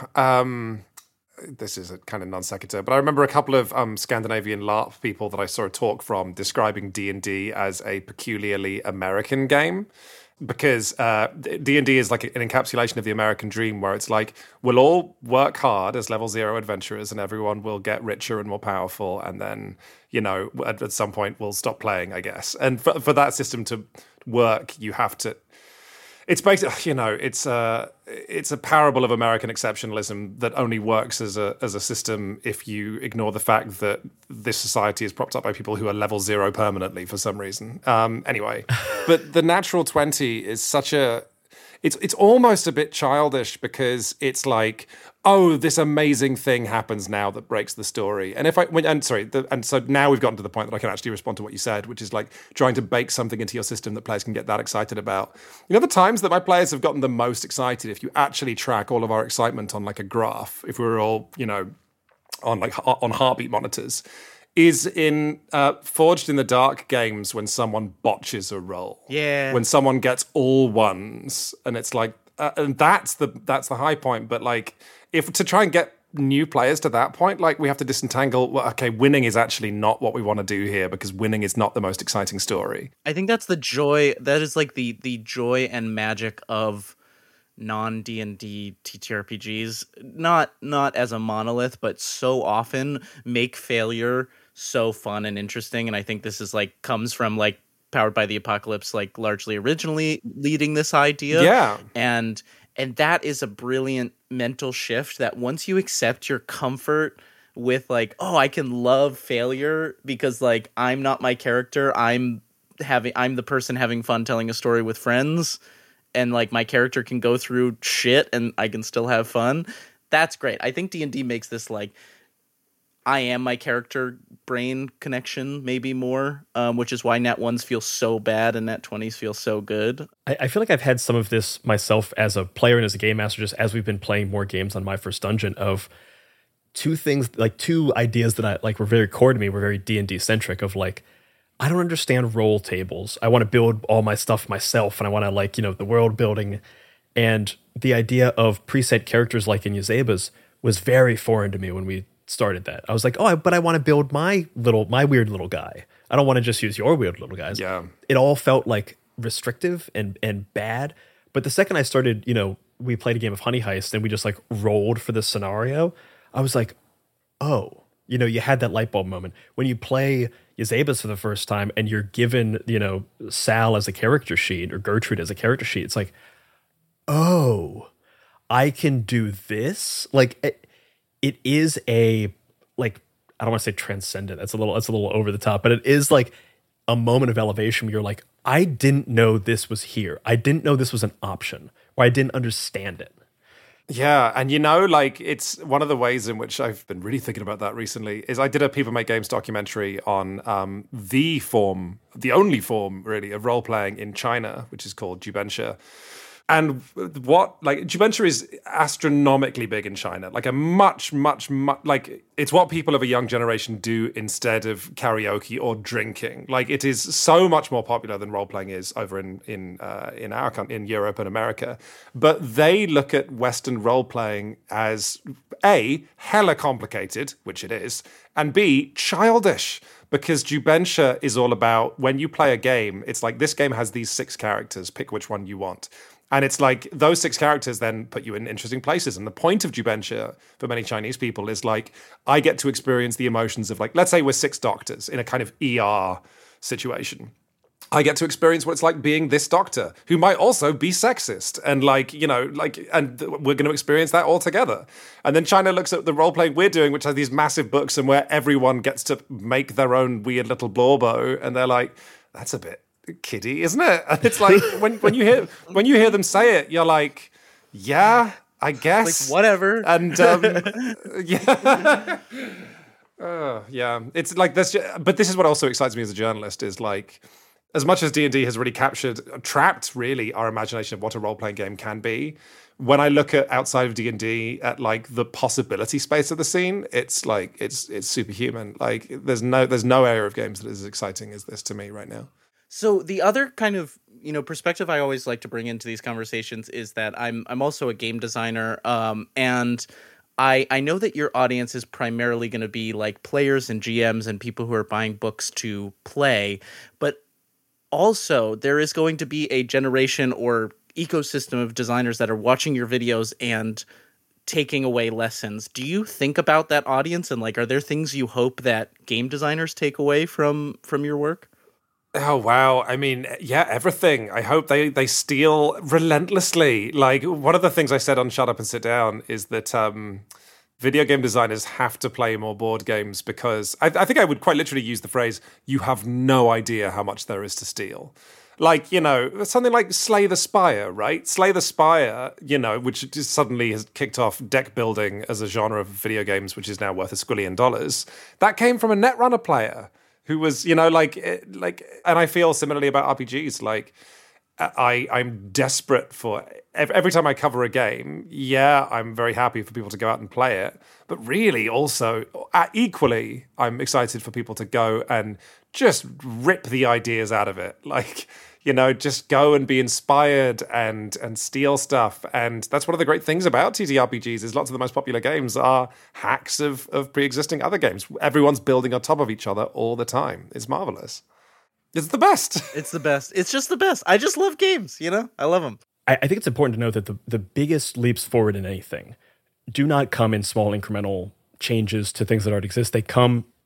um, this is a kind of non sequitur, but I remember a couple of um, Scandinavian LARP people that I saw a talk from describing D and D as a peculiarly American game. Because uh, D and D is like an encapsulation of the American dream, where it's like, we'll all work hard as level zero adventurers and everyone will get richer and more powerful. And then, you know, at, at some point we'll stop playing, I guess. And for, for that system to work, you have to... It's basically, you know, it's a, it's a parable of American exceptionalism that only works as a as a system if you ignore the fact that this society is propped up by people who are level zero permanently for some reason. Um, anyway, but the natural twenty is such a... It's it's almost a bit childish because it's like, oh, this amazing thing happens now that breaks the story. And if I, when, and sorry, the, and so now we've gotten to the point that I can actually respond to what you said, which is like trying to bake something into your system that players can get that excited about. You know, the times that my players have gotten the most excited, if you actually track all of our excitement on like a graph, if we were all, you know, on like on heartbeat monitors, is in uh, Forged in the Dark games when someone botches a roll. Yeah. When someone gets all ones, and it's like, uh, and that's the that's the high point. But like, if to try and get new players to that point, like we have to disentangle, well, okay, winning is actually not what we want to do here because winning is not the most exciting story. I think that's the joy, that is like the the joy and magic of non-D and D T T R P Gs. Not not as a monolith, but so often make failure so fun and interesting. And I think this is like comes from like Powered by the Apocalypse, like largely originally leading this idea. Yeah. And and that is a brilliant mental shift that once you accept your comfort with like, oh, I can love failure because like I'm not my character. I'm having I'm the person having fun telling a story with friends, and like my character can go through shit and I can still have fun. That's great. I think D and D makes this like I am my character brain connection maybe more, um, which is why Nat ones feel so bad and Nat twenties feel so good. I, I feel like I've had some of this myself as a player and as a game master, just as we've been playing more games on My First Dungeon, of two things, like two ideas that I like were very core to me, were very D and D centric, of like, I don't understand roll tables. I want to build all my stuff myself, and I want to like, you know, the world building. And the idea of preset characters like in Yazeba's was very foreign to me when we started that. I was like, oh, but I want to build my little, my weird little guy. I don't want to just use your weird little guys. Yeah. It all felt like restrictive and and bad. But the second I started, you know, we played a game of Honey Heist and we just like rolled for the scenario, I was like, oh, you know, you had that light bulb moment. When you play Yazeba's for the first time and you're given, you know, Sal as a character sheet or Gertrude as a character sheet, it's like, oh, I can do this? Like, it, it is a, like, I don't want to say transcendent. That's a little, that's a little over the top, but it is like a moment of elevation where you're like, I didn't know this was here. I didn't know this was an option, or I didn't understand it. Yeah, and you know, like, it's one of the ways in which I've been really thinking about that recently is I did a People Make Games documentary on um, the form, the only form, really, of role-playing in China, which is called Jubentia. And what, like, Jubentia is astronomically big in China. Like, a much, much, much, like, it's what people of a young generation do instead of karaoke or drinking. Like, it is so much more popular than role-playing is over in in uh, in our country, in Europe and America. But they look at Western role-playing as, A, hella complicated, which it is, and B, childish. Because Jubentia is all about, when you play a game, it's like, this game has these six characters, pick which one you want. And it's like, those six characters then put you in interesting places. And the point of Jubentia for many Chinese people is like, I get to experience the emotions of, like, let's say we're six doctors in a kind of E R situation. I get to experience what it's like being this doctor, who might also be sexist. And like, you know, like, and we're going to experience that all together. And then China looks at the role-playing we're doing, which has these massive books and where everyone gets to make their own weird little blawbo. And they're like, that's a bit kiddie, isn't it? And it's like, when, when you hear when you hear them say it, you're like, yeah, I guess. Like, whatever. And um, yeah. uh, yeah. It's like this, but this is what also excites me as a journalist is like, as much as D and D has really captured, trapped really our imagination of what a role-playing game can be, when I look at outside of D and D at like the possibility space of the scene, it's like, it's it's superhuman. Like there's no there's no area of games that is as exciting as this to me right now. So the other kind of, you know, perspective I always like to bring into these conversations is that I'm I'm also a game designer, um, and I I know that your audience is primarily going to be like players and G Ms and people who are buying books to play, but also there is going to be a generation or ecosystem of designers that are watching your videos and taking away lessons. Do you think about that audience, and like, are there things you hope that game designers take away from from your work? Oh, wow. I mean, yeah, everything. I hope they, they steal relentlessly. Like, one of the things I said on Shut Up and Sit Down is that um, video game designers have to play more board games because I, I think I would quite literally use the phrase, you have no idea how much there is to steal. Like, you know, something like Slay the Spire, right? Slay the Spire, you know, which just suddenly has kicked off deck building as a genre of video games, which is now worth a squillion dollars. That came from a Netrunner player who was, you know, like, like, and I feel similarly about R P Gs. Like, I, I'm desperate for, every time I cover a game, yeah, I'm very happy for people to go out and play it. But really also, equally, I'm excited for people to go and just rip the ideas out of it. Like, you know, just go and be inspired and and steal stuff. And that's one of the great things about T T R P Gs is lots of the most popular games are hacks of, of pre-existing other games. Everyone's building on top of each other all the time. It's marvelous. It's the best. It's the best. It's just the best. I just love games, you know? I love them. I, I think it's important to note that the, the biggest leaps forward in anything do not come in small incremental changes to things that already exist. They come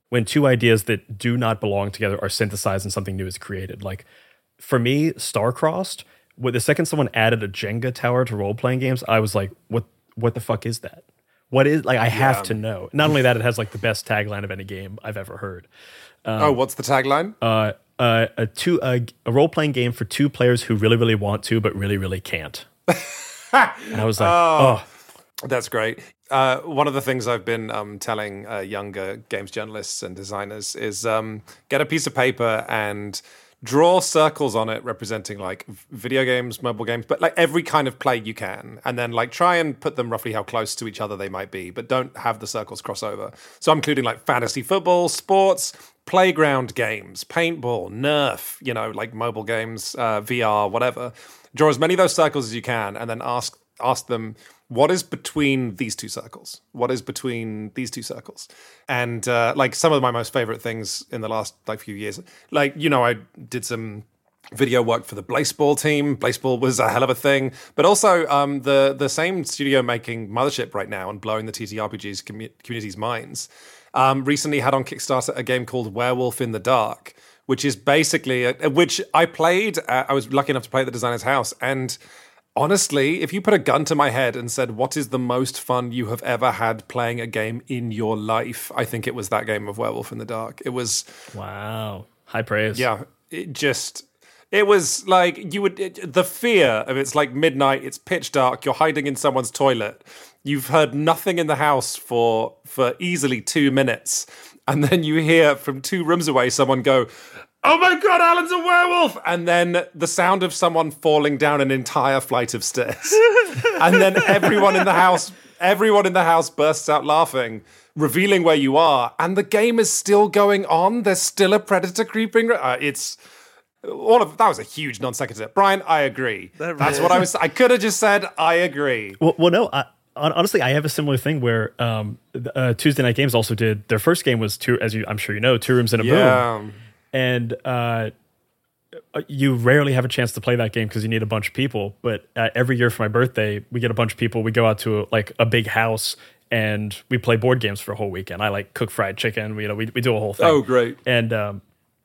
when two ideas that do not belong together are synthesized and something new is created. Like for me, Starcrossed, with the second someone added a Jenga tower to role-playing games, I was like, what what the fuck is that? What is, like, I have Yeah. to know. Not only that, it has like the best tagline of any game I've ever heard. Um, oh, what's the tagline? Uh, uh, a two a, a role-playing game for two players who really, really want to, but really, really can't. And I was like, oh. oh. That's great. Uh, one of the things I've been um, telling uh, younger games journalists and designers is um, get a piece of paper and draw circles on it representing like video games, mobile games, but like every kind of play you can. And then like try and put them roughly how close to each other they might be, but don't have the circles cross over. So I'm including like fantasy football, sports, playground games, paintball, Nerf, you know, like mobile games, uh, V R, whatever. Draw as many of those circles as you can and then ask ask them, what is between these two circles? What is between these two circles? And uh, like some of my most favorite things in the last like few years, like, you know, I did some video work for the Blazeball team. Blazeball was a hell of a thing, but also um, the the same studio making Mothership right now and blowing the T T R P G's commu- community's minds. Um, recently had on Kickstarter a game called Werewolf in the Dark, which is basically a, which I played. Uh, I was lucky enough to play at the designer's house, and honestly, if you put a gun to my head and said, what is the most fun you have ever had playing a game in your life? I think it was that game of Werewolf in the Dark. It was... Wow. High praise. Yeah. It just... It was like, you would... It, the fear of it's like midnight, it's pitch dark, you're hiding in someone's toilet. You've heard nothing in the house for for easily two minutes. And then you hear from two rooms away someone go... Oh my God, Alan's a werewolf! And then the sound of someone falling down an entire flight of stairs. And then everyone in the house, everyone in the house bursts out laughing, revealing where you are. And the game is still going on. There's still a predator creeping. Uh, it's all of that was a huge non sequitur. Brian, I agree. That really That's what I was. I could have just said I agree. Well, well no. I, honestly, I have a similar thing where um, uh, Tuesday Night Games also did their first game was two, as you, I'm sure you know, Two Rooms and a Yeah. Boom. And uh, you rarely have a chance to play that game because you need a bunch of people. But uh, every year for my birthday, we get a bunch of people. We go out to a, like a big house and we play board games for a whole weekend. I like cook fried chicken. We, you know, we we do a whole thing. Oh, great! And um,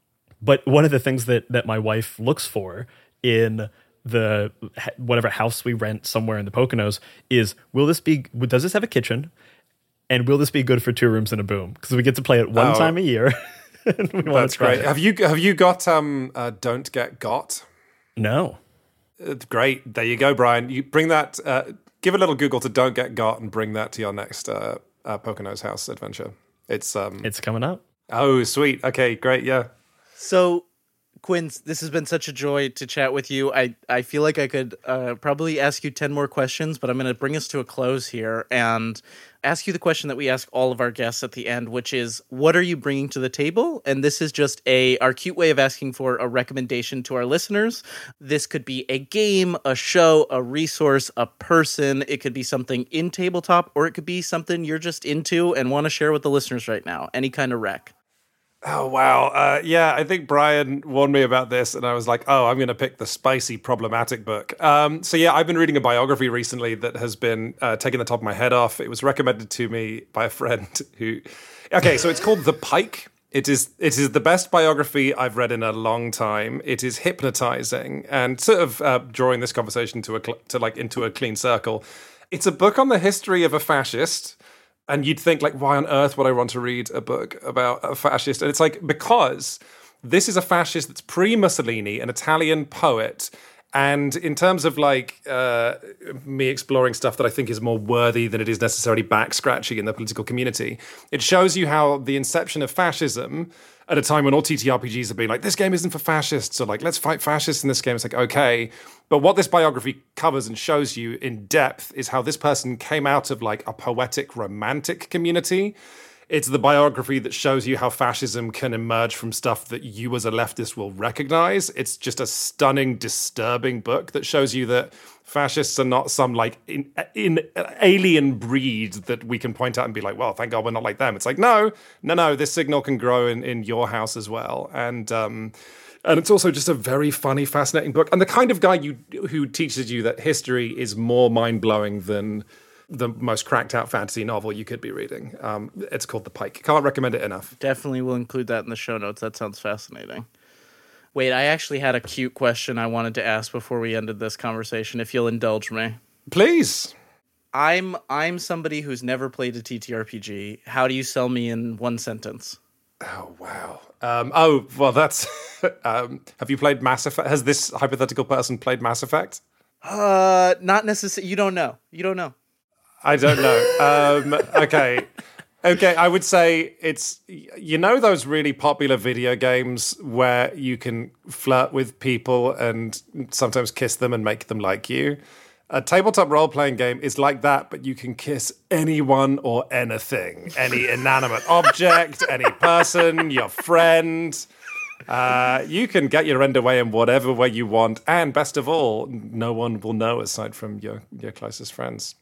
but one of the things that that my wife looks for in the whatever house we rent somewhere in the Poconos is, will this be? Does this have a kitchen? And will this be good for Two Rooms and a Boom? Because we get to play it one Oh. time a year. we want That's to try great. it. Have you have you got um uh, Don't Get Got? No. Uh, great. There you go, Brian. You bring that. Uh, give a little Google to Don't Get Got and bring that to your next uh, uh, Poconos House adventure. It's um. It's coming up. Oh, sweet. Okay, great. Yeah. So, Quinn, this has been such a joy to chat with you. I, I feel like I could uh, probably ask you ten more questions, but I'm going to bring us to a close here and ask you the question that we ask all of our guests at the end, which is, what are you bringing to the table? And this is just a our cute way of asking for a recommendation to our listeners. This could be a game, a show, a resource, a person. It could be something in tabletop, or it could be something you're just into and want to share with the listeners right now. Any kind of rec. Oh, wow. Uh, yeah, I think Brian warned me about this, and I was like, oh, I'm going to pick the spicy, problematic book. Um, so, yeah, I've been reading a biography recently that has been uh, taking the top of my head off. It was recommended to me by a friend who... Okay, so it's called The Pike. It is it is the best biography I've read in a long time. It is hypnotizing and sort of uh, drawing this conversation to a cl- to like into a clean circle. It's a book on the history of a fascist. And you'd think, like, why on earth would I want to read a book about a fascist? And it's like, because this is a fascist that's pre-Mussolini, an Italian poet. And in terms of, like, uh, me exploring stuff that I think is more worthy than it is necessarily back-scratching in the political community, it shows you how the inception of fascism, at a time when all T T R P Gs have been like, this game isn't for fascists, or like, let's fight fascists in this game. It's like, okay. But what this biography covers and shows you in depth is how this person came out of like a poetic, romantic community. It's the biography that shows you how fascism can emerge from stuff that you as a leftist will recognize. It's just a stunning, disturbing book that shows you that fascists are not some like in, in alien breed that we can point out and be like, well, thank God we're not like them. It's like, no, no, no, this signal can grow in, in your house as well. And, um, and it's also just a very funny, fascinating book. And the kind of guy you who teaches you that history is more mind-blowing than the most cracked out fantasy novel you could be reading. Um, it's called The Pike. Can't recommend it enough. Definitely will include that in the show notes. That sounds fascinating. Wait, I actually had a cute question I wanted to ask before we ended this conversation, if you'll indulge me. Please. I'm I'm somebody who's never played a T T R P G. How do you sell me in one sentence? Oh, wow. Um, oh, well, that's... um, have you played Mass Effect? Has this hypothetical person played Mass Effect? Uh, not necessarily. You don't know. You don't know. I don't know. um, okay. Okay, I would say it's... You know those really popular video games where you can flirt with people and sometimes kiss them and make them like you? A tabletop role-playing game is like that, but you can kiss anyone or anything. Any inanimate object, any person, your friend. Uh, you can get your end away in whatever way you want. And best of all, no one will know aside from your, your closest friends.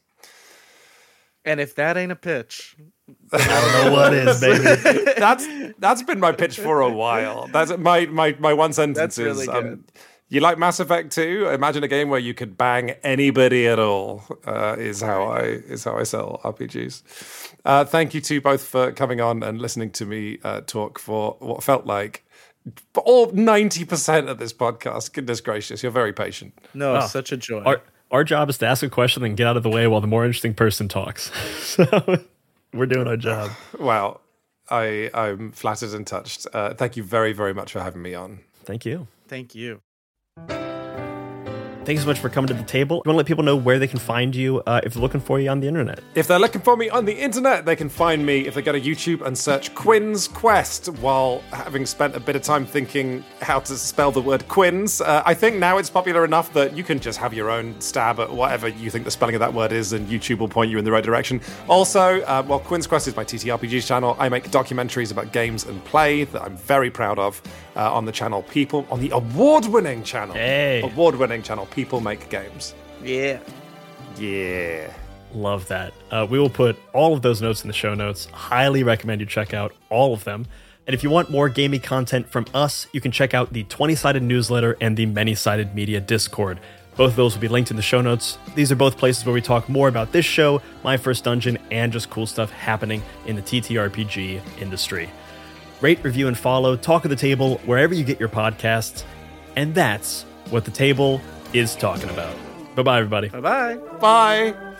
And if that ain't a pitch... I don't know what is, baby. that's that's been my pitch for a while. That's my my, my one sentence That's is... really good. Um, You like Mass Effect two? Imagine a game where you could bang anybody at all. Uh, is how I is how I sell R P Gs. Uh, thank you to both for coming on and listening to me uh, talk for what felt like all ninety percent of this podcast. Goodness gracious, you're very patient. No, Oh. such a joy. Our, our job is to ask a question and get out of the way while the more interesting person talks. So we're doing our job. Wow, I I'm flattered and touched. Uh, thank you very very much for having me on. Thank you. Thank you. Thanks so much for coming to the table. You want to let people know where they can find you uh, if they're looking for you on the internet? If they're looking for me on the internet, they can find me if they go to YouTube and search Quinn's Quest, while having spent a bit of time thinking how to spell the word Quinns. Uh, I think now it's popular enough that you can just have your own stab at whatever you think the spelling of that word is, and YouTube will point you in the right direction. Also, uh, while Quinn's Quest is my T T R P G channel, I make documentaries about games and play that I'm very proud of uh, on the channel People, on the award-winning channel. Hey. Award-winning channel People Make Games. Yeah. Yeah. Love that. Uh, we will put all of those notes in the show notes. Highly recommend you check out all of them. And if you want more gaming content from us, you can check out the twenty-sided newsletter and the many-sided media Discord. Both of those will be linked in the show notes. These are both places where we talk more about this show, My First Dungeon, and just cool stuff happening in the T T R P G industry. Rate, review, and follow Talk of the Table wherever you get your podcasts. And that's what the table is talking about. Bye-bye, everybody. Bye-bye. Bye.